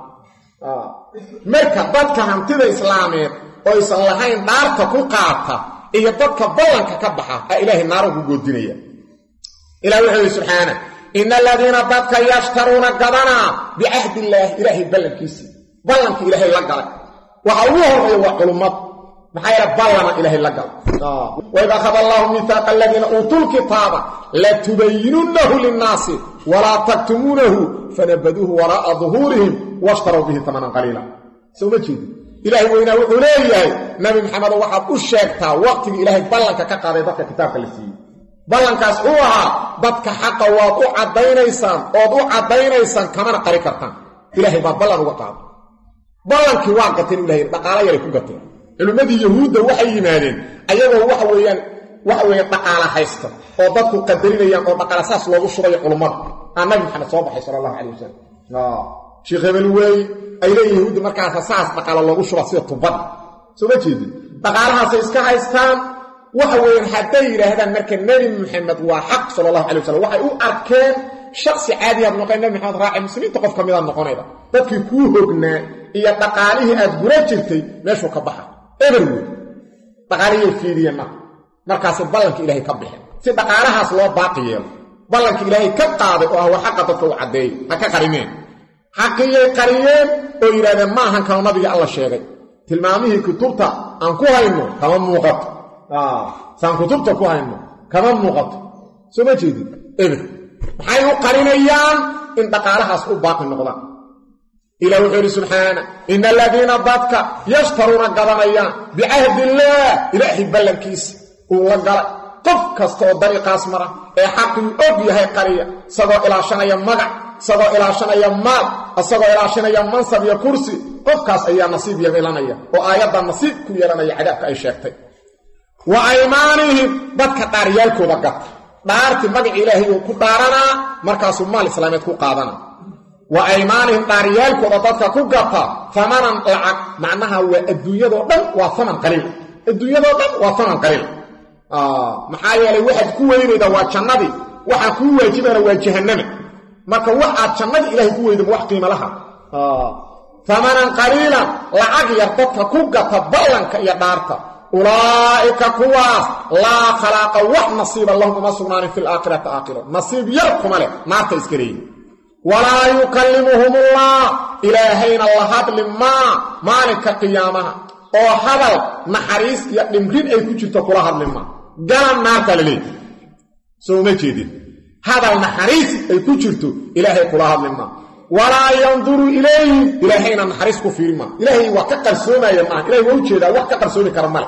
marka dadka hantida islaameed oo isan lahayn daarta ku qaata iyo dadka ballanka ka baxa ilaahay naar ugu goodinaya ilaahay subhanahu إن الذين ضدك يشترون قدنا بعهد الله إلهي بلن كيسي بلن كي إلهي لقلك وعوهم أيها علمات محايا بلن إلهي لقلك آه. وإذا أخذ الله ميثاق الذين أوتوا الكتاب لتبيننه للناس ولا تكتمونه فنبذوه وراء ظهورهم واشتروا به ثمنا قليلا سوما جيد إلهي وإنا وإليه نبي محمد وحب أشيكتا وقت إلهي بلنك كقاضي ذاتك كتابك لسي بلنكاس هوها ذاتك حقا وضوع عدينيسان وضوع عدينيسان كمان قريكرتان إلهي باب بلن وقعد بلنك واقتين إلهي بقالا يريكو قتين علماء يهود وحي يمانين أيضا وحويا وحويا بقالا حيستا وضاتك قدرين وبقالا ساس لوغو شرية علماء النبي محمد صلى الله عليه وسلم آه. شيخ ابنوي ايلي يهود markaas asaas dhaqaale loogu shuba sida tubad soo jeedi dhaqaalahaas iska haystaan waxa weeyaan haday yiraahdaan marka nabi maxamed waa xaq sallallahu alayhi wasallam waxay u arkeen shakhsi caadi ah noqon nabi maxamed raaci muslimiinta qof kamid ah noqonayda dadkii ku hognaa iyo dhaqaalihii aad gura jirtay meeshu ka baxa everywhere dhaqaalihii fiiriyana markaas ballanka ilaahay ka bixin si dhaqaalahaas loo baaqiyo ballanka ilaahay ka qaaday oo ah xaq dadka u cadeey ha ka qarimeen حقيقي قريين او يراده ما هان كان نبي الله شيغي تلمامه كتبتا ان كو هاينو كما موقت اه سان كتبتا كو هاينو كما موقت سوما جيدي ايه حيو قرينيان ان دقالهاس او باقي نقدان الى وحي سبحانه ان الذين ضدك يشترون قدميان بعهد الله الهي بلنكيس وغلا قف كستو طريقاس مره اي حق او يحيى قريه سدو الى شنيا مغا سدو الى شنيا مال asagoo ilaashanaya mansab iyo kursi qofkaas ayaa nasiib yeelanaya oo aayada nasiib ku yeelanaya cadaabka ay sheegtay wa aymaanihim dadka dhaariyalkooda gad dhaarti magac ilaahay uu ku dhaarana markaas uu maal islaameed ku qaadana wa aymaanihim dhaariyalkooda dadka ku gata famanan lacag macnaha waa adduunyada dhan waa faman qaliil adduunyada dhan waa faman qaliil ah maxaa yeelay waxaad ku weynayda waa jannadii waxa ku waajibana waa jahannama marka waxa jannada ilaahay ku weeydo wax qiimo laha ah famanan qalila la'ag yartaka ku gata ballanka iyo dhaarta ulaa'ika kuwaas la khalaqa wax nasiib allahum ma sugnaan fil aakhirati aakhira nasiib yarkum ale naarta iskariin wala yukallimuhum allah ilaahayna allah hadli ma maalika qiyaamaha oo hadal naxariis iyo dhimrin ay ku jirto kula hadlima galan naarta leeyahay soo ma jeedin هذا النحريس أي كجرته إلهي كلها لما ولا ينظر إليه إلهينا النحريس كفير ما إلهي وككر سوما يمان إلهي ووجه وككر سوما كرمال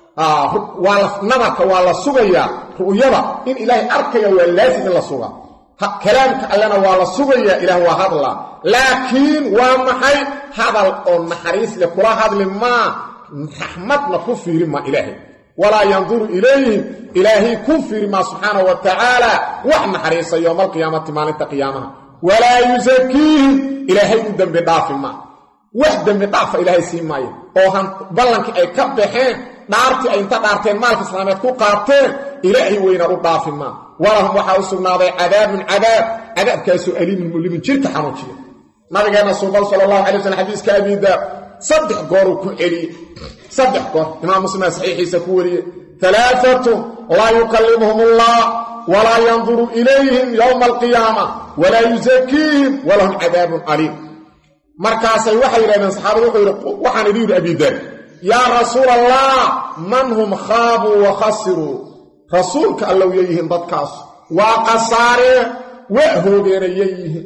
آه والنمك والله سوغيا رؤيبا إن إلهي أركي واللازم الله سوغا كلامك ألنا والله سوغيا إلهي وهذا الله لكن ومحي هذا النحريس لكلها لما رحمتنا كفير ما إلهي ولا ينظر إليه إلهي كفر ما سبحانه وتعالى وحن حريص يوم القيامة مالك قيامها ولا يزكيه إلهي قدام بضعف ما وحدا بضعف إلهي سيماي وهم بلنك أي كبحين نارتي أي انت نارتين مالك إسلامات كو قارتين إلهي وين أضعف ما ولهم وحاوسنا ذي عذاب من عذاب عذاب كاسو أليم من شرك حنوشي نبي صلى الله عليه وسلم حديث كأبي ذا صدق قارو كعلي صدق قار إمام مسلم صحيح سكوري ثلاثة لا يكلمهم الله ولا ينظر إليهم يوم القيامة ولا يزكيهم ولهم عذاب أليم مركاسي وحي لنا صحابه وحن يريد أبي ذر يا رسول الله من هم خابوا وخسروا رسولك الله ييهم ضدكاس وقصاره وهو بين ييهم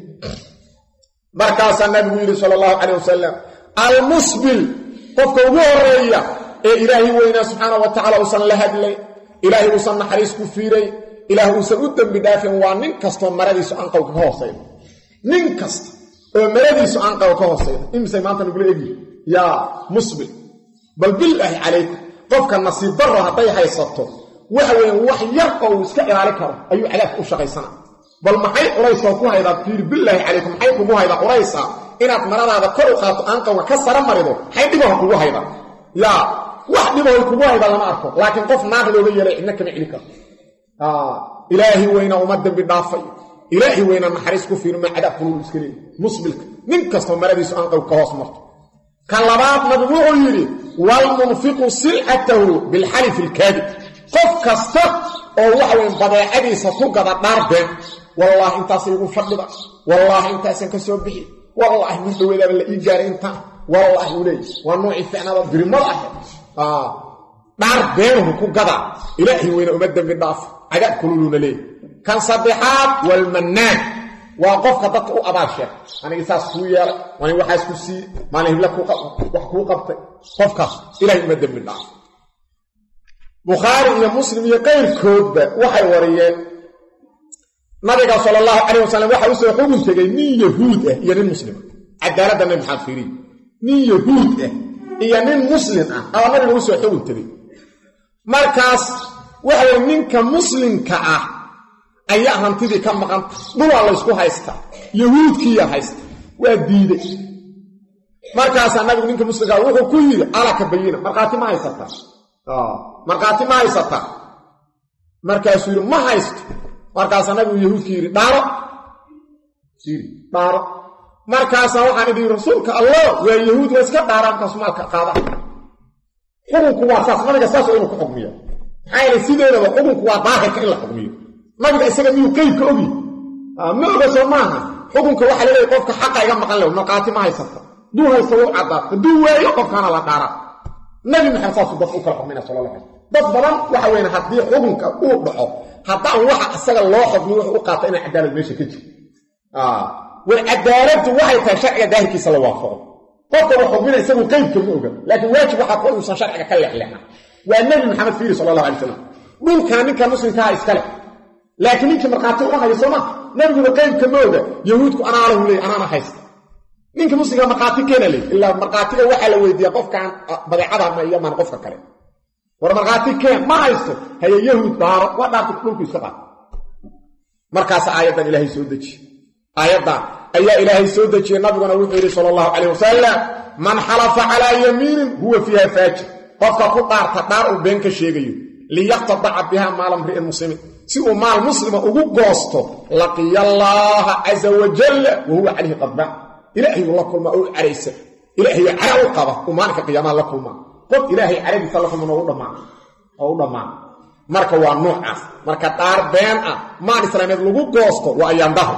مركاس النبي صلى الله عليه وسلم المسبل قفك وهرية إيه إلهي وإنا سبحانه وتعالى وصل لهدلي إلهي وصل نحريس كفيري إلهي وصل قدام بدافع وان ننكستو مرديس أنقو كهوصين ننكست مرديس أنقو كهوصين إمسي ما أنت نقول إيه يا مسبل بل بالله عليك قفك النصيب بره هطيحة يسطو وحوين وحي يرقى ويسكئر عليك أيو علاف أشغي سنة بل محي قريسة وكوها إذا كفير بالله عليكم محي كوها إذا قريسة inaad marada kor u qaato aan qaw ka sara marido xaydiba kugu hayda ya wax dhibo kugu hayda lama arko laakiin qof naad looga yeelay inna kama cili karo ah ilaahi wayna ummadan bi dhaafay ilaahi wayna naxariis ku fiirma cadab qulub iskari musbilka nin kasto maradiisu aan qaw ka hoos marto kan labaad nabigu uu yiri wal munfiqu sil'atahu bil halif al kadib qof kasta oo wax weyn badeecadiisa ku gada dhaarbeen والله انت سيغو فدبا والله انت سن كسو بخي والله من دويدا لا اي جار انت والله ولي ونوعي فعنا بريمو اه دار بينه كو غدا الهي وين امدن بداف عقد كلنا ليه كان صبيحات والمنان وقفك ضد او اباشر انا اساس كويا وانا waxaas ku sii maana hibla ku wax ku qabtay qofka ilaahay umdن بداف بخاري iyo muslim iyo qeyrkoodba waxay wariyeen nabiga sallallahu alayhi wasallam waxa uu soo xugun tagay nin yahuud ah iyo nin muslim cadaaladda nabi xafiiri nin yahuud ah iyo nin muslim ah ama nabiga uu soo xugun tagay markaas waxa ninka muslimka ah ayaa hantidii ka maqan dhul la isku haysta yahuudkiya haysta waa diiday markaas nabiga ninka muslimka wuxuu ku yiri ala ka bayina marqaati ma haysata ah marqaati ma haysata markaas uu ma haysto markaas nabiga yahuudkii yiri dhaaro siri dhaaro markaas waxaan idin rasuulka allah waa yahuud waa iska dhaaraan ka sumalka qaada xukunku waa saas nabiga saas inuu ku xukmiyo hayla sideeda xukunku waa daahirka in la xukmiyo nabiga isaga miyuu qeybka ogi ma oga soo maaha xukunka waxa leeyahay qofka xaq iga maqan leh marqaati ma haysata duu haysto uu cadaad duu waayo qofkana la dhaara nabi maxamed sallallahu alayhi wasallam dad badan waxa weyn hadii xukunka uu dhaco haddaan waxa asaga loo xukmiyo wuxuu u qaatay in cadaalad meesha ka jirto ah war cadaaladu waxay tahay sharciga daahirkiisa la waafaqo qofka wuxuu xukminay isagu qeybka ma oga laakiin waajib waxa ku uusan sharciga ka leexleexan waa nabi maxamed fiiri sallallahu alayhi wasallam dhulka ninka muslimka ah iskale laakiin ninka marqaati u hayo soo ma nabigu qeybka ma oga yahuudku ana lahu leey ana haysta ninka muslimka marqaati keena leey illa marqaatiga waxa la weydiiyaa qofkan badeecada ma iyo man qofka kale war marqaati keen ma haysto haye yahuud daaro waa dhaarta dhulku iska qaad markaas aayadan ilaahay soo deji aayadan ayaa ilaahay soo dejiyay nabiguna wuxuu yiri sallallahu alayhi wasallam man halafa ala yamin huwa fiha fajir qofka ku dhaarta dhaar uu been ka sheegayo li yaqtada biha maalam ri'in muslimin si uu maal muslima ugu goosto laqiya allah azza wa jalla wa huwa alayhi qadba ilaahi wallakum ma uu araysa ilaahi araw qaba umaanka qiyaamaha lakum qof ilaahi arabi sallallahu alayhi wa sallam oo dhamaan marka waa noocaas marka dhaar been ah maan islaameed lagu goosto waa ayandaha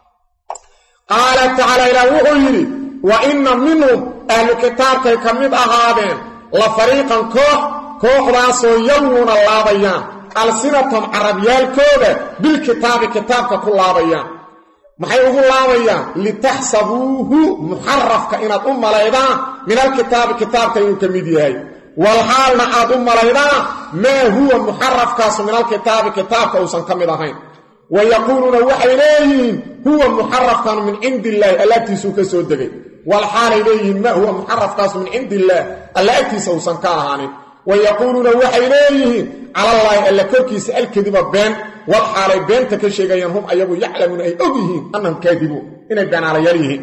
qala ta'ala ila wuxuu wa inna minhum ahlu kitaabka kamid ahaadeen la fariiqan koox kooxdaasoo yawmuna laabayaan alsinatum arabyaalkooda bil kitaabi kitaabka ku laabayaan maxay ugu laabayaan litahsabuhu muharrafka inaad u malaydaan min alkitaabi kitaabka inuu kamid yahay wal halna aad u malaydaan ma huwa muharrafkaas min alkitaabi kitaabka uusan kamid ahayn ويقولون وحيلين هو محرف كان من عند الله التي سوكسو دغي والحال اليه ما هو محرف كان من عند الله التي سوسن كاهاني ويقولون وحيلين على الله الا كركيس الكذب بين والحال بين تكشيغيان هم ايغو يعلمون اي اوغيين انهم كاذبون ان بين على يريه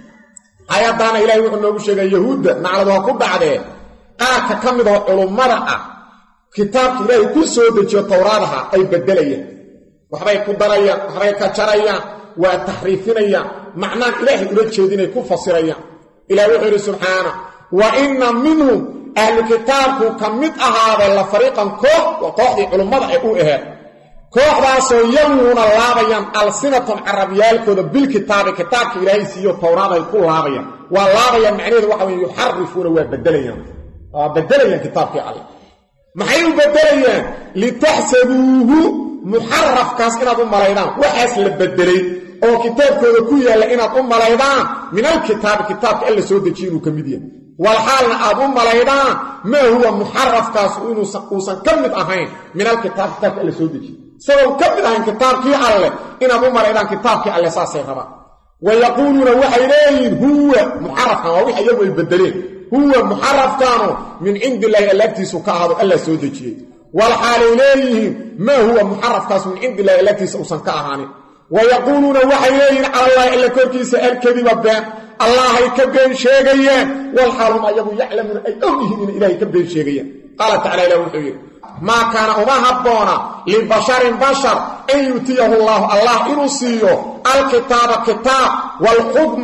ايادنا الهي وحو نوغو شيغay يهود نعلدو ku dhacdee qaarka kamid ah culumada ah kitaabka ilaahay ku soo dejiyo tawraadaha ay bedelayeen waxbay ku darayaan waxbay ka jarayaan waa tahriifinayaan macnaa ilaahay ula jeedinay ku fasirayaan ilaahay wuxuu subhanahu wa inna minhum ahlu kitaabku kamid ahaaba la fariiqan koox wa kooxdii culumada ay u ahayd kooxdaasoo yawmuna laabayaan alsinatan arabiyaalkooda bil kitaabi kitaabka ilaahay siiyo tawraad ay ku laabayaan waa laabayaan macnaheedu waxa weeye yuharrifuuna waa bedelayaan waa bedelayaan kitaabka Allah maxay u bedelayaan litahsabuhu muharraf kaas inaad u malaydaan waxaas la bedelay oo kitaabkooda ku yaala inaad u malaydaan min alkitaab kitaabka alla soo dejiyo kamid yahay wal halna aad u malaydaan ma huwa muharraf kaas inuu uusan kamid ahayn min alkitaab kitaabka alla soo dejiyo sabab kamid ahayn kitaabkii alle inaad u malaydaan kitaabkii alle saasay rabaan ويقولون وحيلين هو محرف كان وحي يوم البدلين هو محرف كانوا من عند الله التي سكاها الله سو دجيه والحال إليهم ما هو محرف كاس من عند الله التي سوسنكاهاني ويقولون وحيين على الله إلا كوركي سأل كذب بان الله يكبين شيغيان والحال ما يبو يعلمون أي أمه من إله يكبين شيغيان قال تعالى له وحيين ما كان أما هبونا لبشر بشر أن يتيه الله الله إنسيه الكتاب كتاب والحكم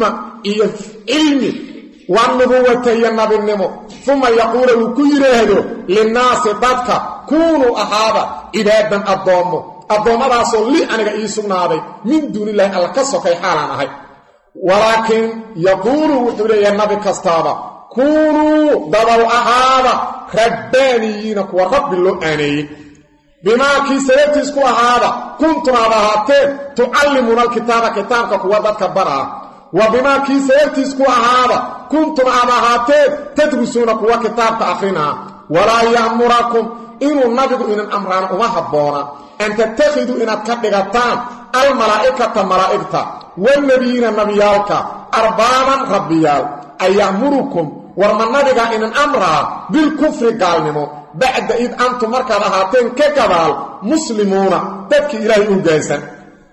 علمي والنبوة ينبي النمو ثم يقول وكيره للناس بدك كونوا أحابا إبادا الضوم adoomadaasoo li aniga ii sugnaaday min duunillahi alla ka sokay xaalaan ahay walaakin yaquulu wuxuu leeyahay nabi kastaaba kuunuu dadow ahaada rabbaaniyiina kuwa rabbi loo aaneeyey bimaa kii sababtiis ku ahaada kuntum aad ahaateen tucallimuuna alkitaaba kitaabka kuwa dadka baraa wa bimaa kii sababtiis ku ahaada kuntum aad ahaateen tadrusuuna kuwa kitaabka akhrinaa walaa ya'murakum inuu nabigu inan amraan uma habboona an tattakhiduu inaad ka dhigataan almalaa'ikata malaa'igta waalnebiyiina nabiyaalka arbaaban rabbiyaal ay ya'murukum warma nabiga inan amraa bilkufri gaalnimo bacda id antum markaad ahaateen ka gadaal muslimuuna dadkii ilaahay u hoggaansan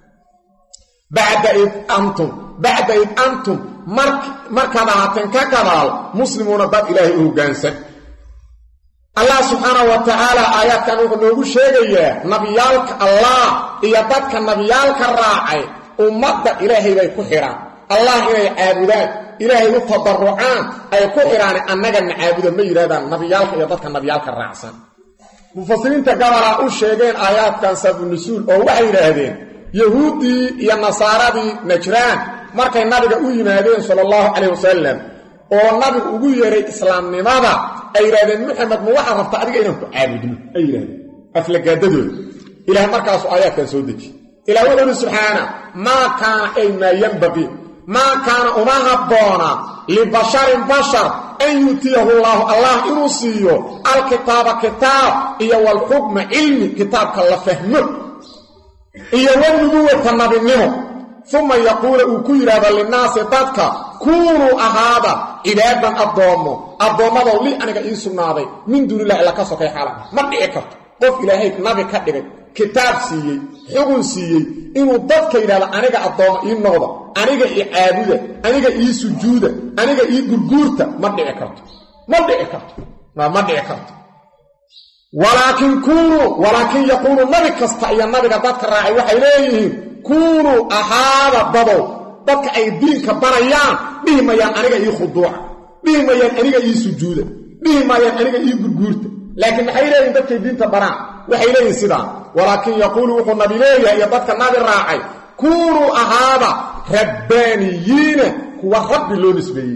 bacda id antum bacda id antum markaad ahaateen ka gadaal muslimuuna dad ilaahay u hoggaansan allah subxaanahu wa tacaala aayaadkan wuxuu noogu sheegayaa nabiyaalka allah iyo dadka nabiyaalka raacay ummadda ilaahay bay ku xidhaan allah inay caabudaan ilaahay u tadarrucaan ay ku xidhaane annagana caabuda ma yidhahdaan nabiyaalka iyo dadka nabiyaalka raacsan mufasiriinta gabalaa u sheegeen aayaadkan sababunusuul oo waxay yidhaahdeen yahuuddii iyo nasaaradii najraan markay nabiga u yimaadeen sala allahu calayh wasalam oo nabigu ugu yeeray islaamnimada ay yidhahdeen maxamed ma waxaad rabta adiga inaan ku caabudno ay yidhahdeen aflagaadadooda ilahay markaasu aayaadkan soo dejiy ilah wuxuu uhi subxaana maa kaana ay maa yanbaqii maa kaana uma habboona libasharin bashar an yu'tiyahu llaahu allah inuu siiyo alkitaaba kitaab iyo walxukma cilmi kitaabka la fahmo iyo walnubuwata nabinimo uma yaquula uu ku yidhaahdo linnaasi dadka kuunuu ahaada cibaadan addoommo addoommadow li aniga ii sugnaaday min duunillahi illa ka sokay xaala ma dhici karto qof ilaahay nabi ka dhigay kitaab siiyey xugun siiyey inuu dadka yidhahdo aniga addoommo ii noqda aniga ii caabuda aniga ii sujuuda aniga ii gurguurta ma dhici karto ma dhici karto ma dhici karto walaakin kuunuu walaakin yaquulu nabi kasta iyo nabiga dadka raacay waxay leeyihiin kuunuu ahaada dadow dadka ay diinka barayaan dhihi mayaan aniga ii khuduuca dhihi mayaan aniga ii sujuuda dhihi maayaan aniga ii gurguurta laakiin maxay leeyihin dadkay diinta baraan waxay leeyihin sidaan walaakin yaquulu wuxuu nabi leeyahay iyo dadka nabi raacay kuunuu ahaada rabbaaniyiina kuwa rabbi loo nisbeeyey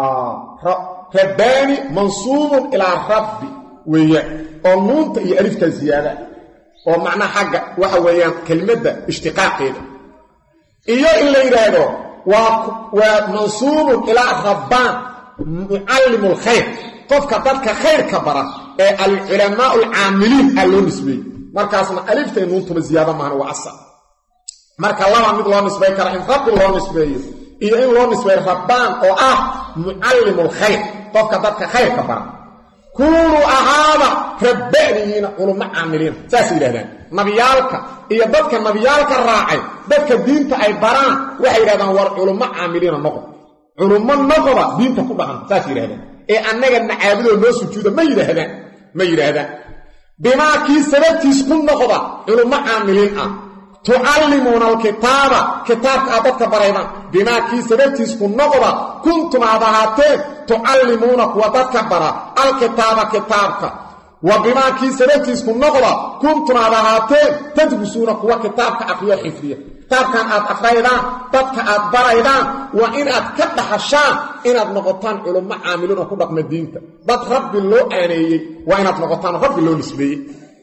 rabbaani mansuubun ilaa rabbi weeye oo nuunta iyo alifka ziyaada oo macnaha xagga waxa weeyaan kelmadda ishtiqaaqeeda iyo in la yidhaahdo waa waa mansuubun ilaa rabbaan mucallimu lkhayr qofka dadka khayrka bara ee alculamaau alcaamiliin aa loo nisbeeyey markaasna aliftay nuuntuma ziyaada maahna waa asal marka laba mid loo nisbay kara in rabbi loo nisbeeyo iyo in loo nisbeeyo rabbaan oo ah mucallimu lkhayr qofka dadka khayrka bara kuunuu ahaada rabbaaniyiina culummo caamiliina saasay yidhahdaan nabiyaalka iyo dadka nabiyaalka raacay dadka diinta ay baraan waxay yidhahdaan war culummo caamiliina noqo culummo noqoba diinta ku dhaqan saasay yidhahdaan ee annaga nacaabudoo noo sujuuda ma yidhaahdaan ma yidhaahdaan bimaa kii sababtiis ku noqda culummo caamiliin ah tucallimuuna alkitaaba kitaabka aad dadka baraydaan bimaa kii sababtiis ku noqda kuntum aad ahaateen tucallimuuna kuwa dadka bara alkitaaba kitaabka wa bimaa kii sababtiis ku noqda kuntum aad ahaateen tadrusuuna kuwa kitaabka aqriyo xifdiya kitaabkan aad aqraydaan dadka aad baraydaan waa inaad ka dhaxashaan inaad noqotaan culummo caamiluun oo ku dhaqma diinta dad rabbi loo aaneeyey waa inaad noqotaan rabbi loo nisbeeyey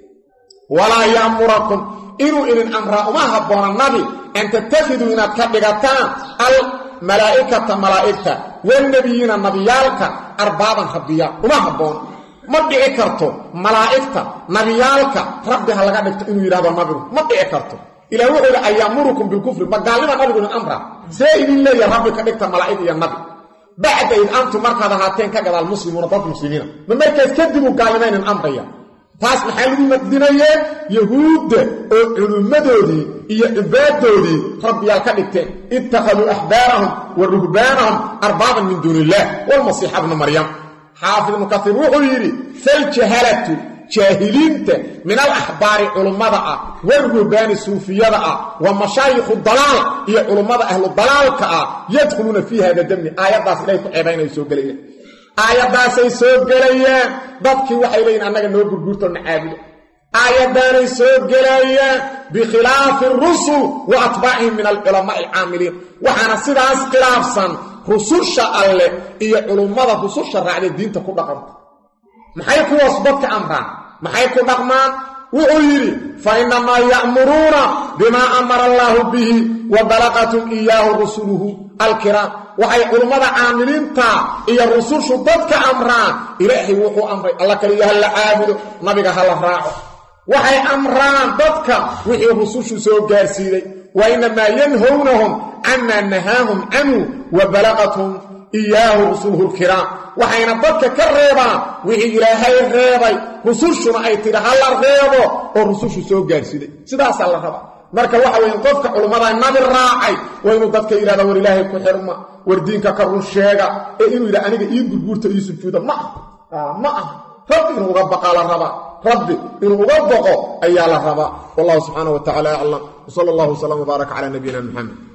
walaa ya'murakum inuu idin amraa uma habboona nabi an tattakhiduu inaad ka dhigataan almalaa'ikata malaa'igta waalnebiyiina nabiyaalka arbaaban rabbiyaal uma habboona ma dhici karto malaa'igta nabiyaalka rabbi ha laga dhigto inuu yidhahdo nabigu ma dhici karto ilah wuxuu yidhi an ya'murukum bilkufri ma gaalnima nabigu idin amraa see idin leeyaha rabbi ka dhigta malaa'ig iyo nabi bacda id antum markaad ahaateen ka gadaal muslimuuna dad muslimiina ma markaas kadibuu gaalnima idin amraya taas maxaa lagu madinayeen yahuudda oo culummadoodii iyo cibaaddoodii rabbiyaal ka dhigteen ittakhaduu axbaarahum wa ruhbaanahum arbaaban min duuni illaah walmasiixa bna maryam xaafid ibnu kasiir wuxuu yidhi faljahalatu jaahiliinta min alaxbaari culummada ah waruhbaani suufiyada ah wa mashaayikhu dalaal iyo culummada ahlu dalaalka ah yadkhuluuna fii hada damni aayaddaas ilahay ku ceebaynay soo gelayeen aayaddaasay soo gelayeen dadkii waxay leeyihin annaga noo gurguurtoo na caabuda آيادان سوغلايا بخلاف الرسل وأتباعهم من العلماء العاملين وحنا سيداس خلافسا رسوش الله إيا علماء رسوش الرعلي الدين تكون دقمت محاي كوا صدبك أمران محاي كوا دقمان وغيري فإنما يأمرون بما أمر الله به وبلغتهم إياه رسوله الكرام وحي علماء عاملين تا إيا الرسول صدبك أمران إلهي وحو أمري الله كريه هلا عابد نبيك هلا راعه وحي أمران ضدك وحي الرسول سوء قارسيدي وإنما ينهونهم عما نهاهم عنه وبلغتهم إياه رسوله الكرام وحين ضدك كالريبا وحي إلهي الريبي رسولنا أي ترى هلا الريبا والرسول سوء قارسيدي سيداس الله ربا marka waxa weyn qofka culimada nabi raacay way inuu dadka ilaada war ilaahay ku xirma war diinka ka run sheega ee inuu ila aniga ii gurgurto ii sujuuda ma ma rabbi inuu uga baqala raba rabbi inuu uga baqo ayaa la raba wallahu subhanahu wa ta'ala a'lam sallallahu alayhi wa sallam baraka ala nabiyina muhammad